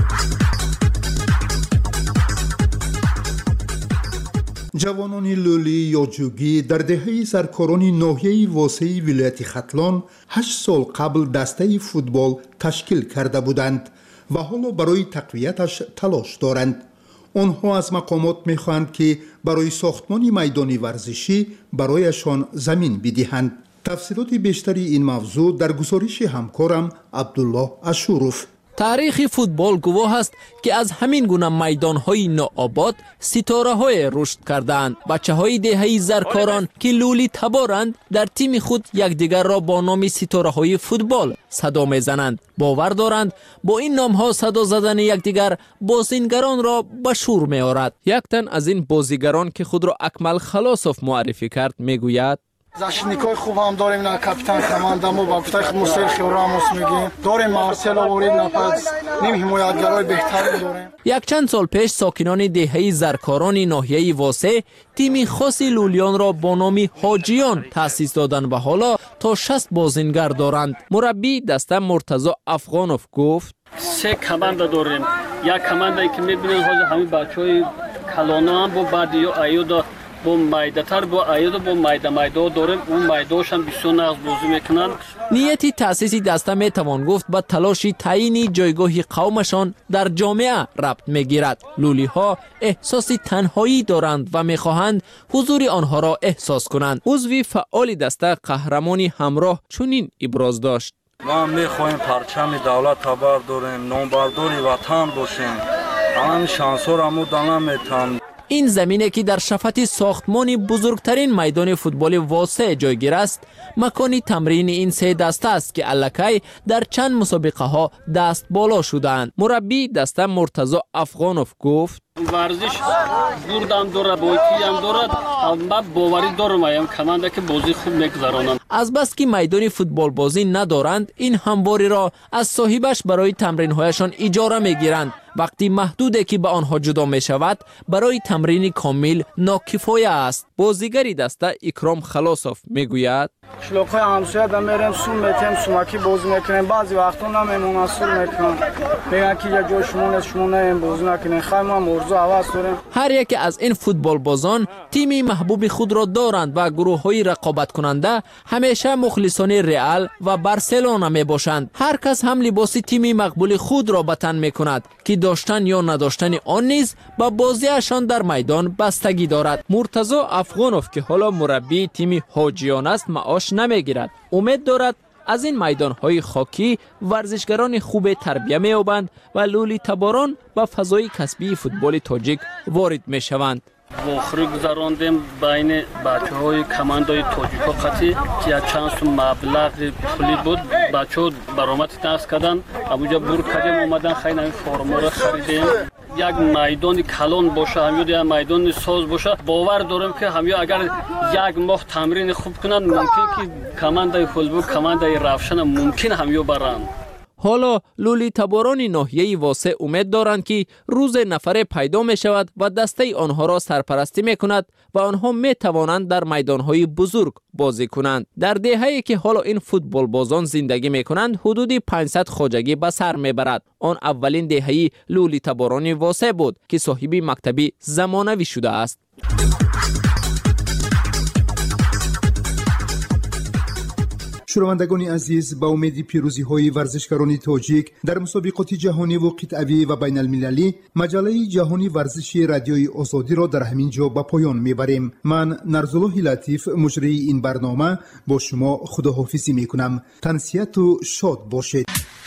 جوانان لولی یا جوگی در دهه سرکاران ناحیه واسعی ولایت ختلان 8 سال قبل دسته فوتبال تشکیل کرده بودند و حالا برای تقویتش تلاش دارند. آنها از مقامات می‌خواهند که برای ساختمان میدان ورزشی برایشان زمین بدهند. تفصیلات بیشتری این موضوع در گزارش همکارم عبدالله اشوروف. تاریخ فوتبال گواه است که از همین گونه میدان‌های نوآباد ستاره‌های رشد کردند. بچه‌های دهه زرکاران که لولی تبارند در تیم خود یکدیگر را با نام ستاره‌های فوتبال صدا می‌زنند. باور دارند با این نام‌ها صدا زدن یکدیگر بازیگران را به شور می‌آورد. یک تن از این بازیگران که خود را اکمل خلاصوف معرفی کرد می‌گوید: защитникой خوب هم داریم، نه کاپیتان командаму با گفته مستر خیراموس میگیم، داریم مارسل آورید، نفس نیم حمایتگرای بهتری داریم. یک چند سال پیش ساکنان دهه زرکاران ناحیه واسع تیم خاص لولیان را با نام حاجیان تأسیس دادند و حالا تا 60 بازیگر دارند. مربی دسته مرتضی افغانوف گفت: 3 کماندا داریم. یک کماندایی که میبینید همین بچهای کلانه هم با بعدیو ایودا با مایداتر با ایودا با مایدا داریم. اون مایداش هم بسیار نغز بازی میکنن. نیتی تأسیس دسته میتوان گفت به تلاشی تعیین جایگاه قومشان در جامعه ربط میگیرد. لولی ها احساس تنهایی دارند و میخواهند حضور آنها را احساس کنند. عضو فعال دسته قهرمانی همراه چنین ابراز داشت: ما میخواهیم پرچم دولت تبر داریم، نامبرداری وطن باشیم. الان شانسور همو دانم میتونم. این زمینه که در شفت ساختمان بزرگترین میدان فوتبال واسع جایگیر است، مکانی تمرین این 3 دسته است که الکی در چند مسابقه ها دست بالا شدند. مربی دسته مرتضی افغانوف گفت: ورزش بردم داره، بایتی هم دارد، اما باوری دارم ایم کمانده که بازی خوب میگذرانند. از بس که میدان فوتبال بازی ندارند، این همواری را از صاحبش برای تمرین هایشان اجاره میگیرند. وقتی محدوده که به آنها جدا می شود، برای تمرین کامل ناکفایه است. بازیگری دسته اکرام خلاصوف میگوید: شلوقای همسایه دا میریم سون میتیم، سومکی بازی میکنیم، بعضی وقتا نمیمونن سون میکنن، میگن که یک جای شما نیم بازی نکنیم، خواهیم هم ارزو عوض داریم. هر یک از این فوتبال بازان تیمی محبوب خود را دارند و گروه های رقابت کننده همیشه مخلصان رئال و بارسلونا می باشند. هر کس هم لباس تیمی مقبول خود را به تن می کند که داشتن یا نداشتن آن نیز با بازیشان در میدان بستگی دارد. مرتضی افغانوف که حالا مربی تیم حاجیان است معاش نمیگیرد. امید دارد از این میدان‌های خاکی ورزشگران خوب تربیت می‌یابند و لولی تباران به فضای کسبی فوتبال تاجیک وارد می‌شوند. واخری گذراندیم بین بچه‌های کماندای تاجیکا قطعی که یک چند سو مبلغ پولی بود، بچه‌ها برآمد نقص کردن، ابوجا بور کردیم اومدن خیلی این فرما رو خریدیم. یک میدان کلان باشه، همیو یک میدان ساز باشه، باور دارم که همیو اگر یک ماه تمرین خوب کنن ممکن که کماندای فوتبال کماندای روشن ممکن همیو برند. حالا لولی تباران ناحیه واسع امید دارند که روز نفره پیدا می شود و دسته آنها را سرپرستی می کند و آنها می توانند در میدانهای بزرگ بازی کنند. در دهه‌ای که حالا این فوتبال بازان زندگی می کنند حدود 500 خواجگی به سر می برد. آن اولین دهه لولی تباران واسع بود که صاحب مکتبی زمانوی شده است. شنوندگان عزیز، با امید پیروزی های ورزشکاران تاجیک در مسابقات جهانی و قطعی و بین المللی، مجله جهانی ورزشی رادیوی آزادی را در همین جا به پایان میبریم. من نرزالله لطیف مجری این برنامه با شما خداحافظی میکنم. تنسیت و شاد باشید.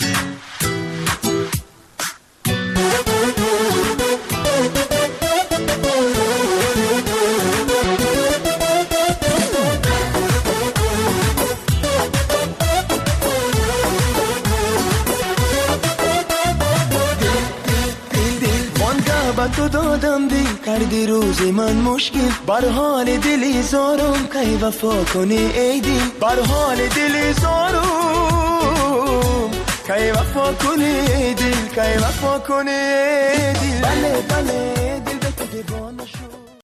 تو دادم دی کردی روز من مشکل، بر حال دلی زارم کی وفا کنی ای دل، بر حال دلی زارم کی وفا کنی ای دل، کی وفا کنی ای دل. بله بله دل به تو دیوانه شد.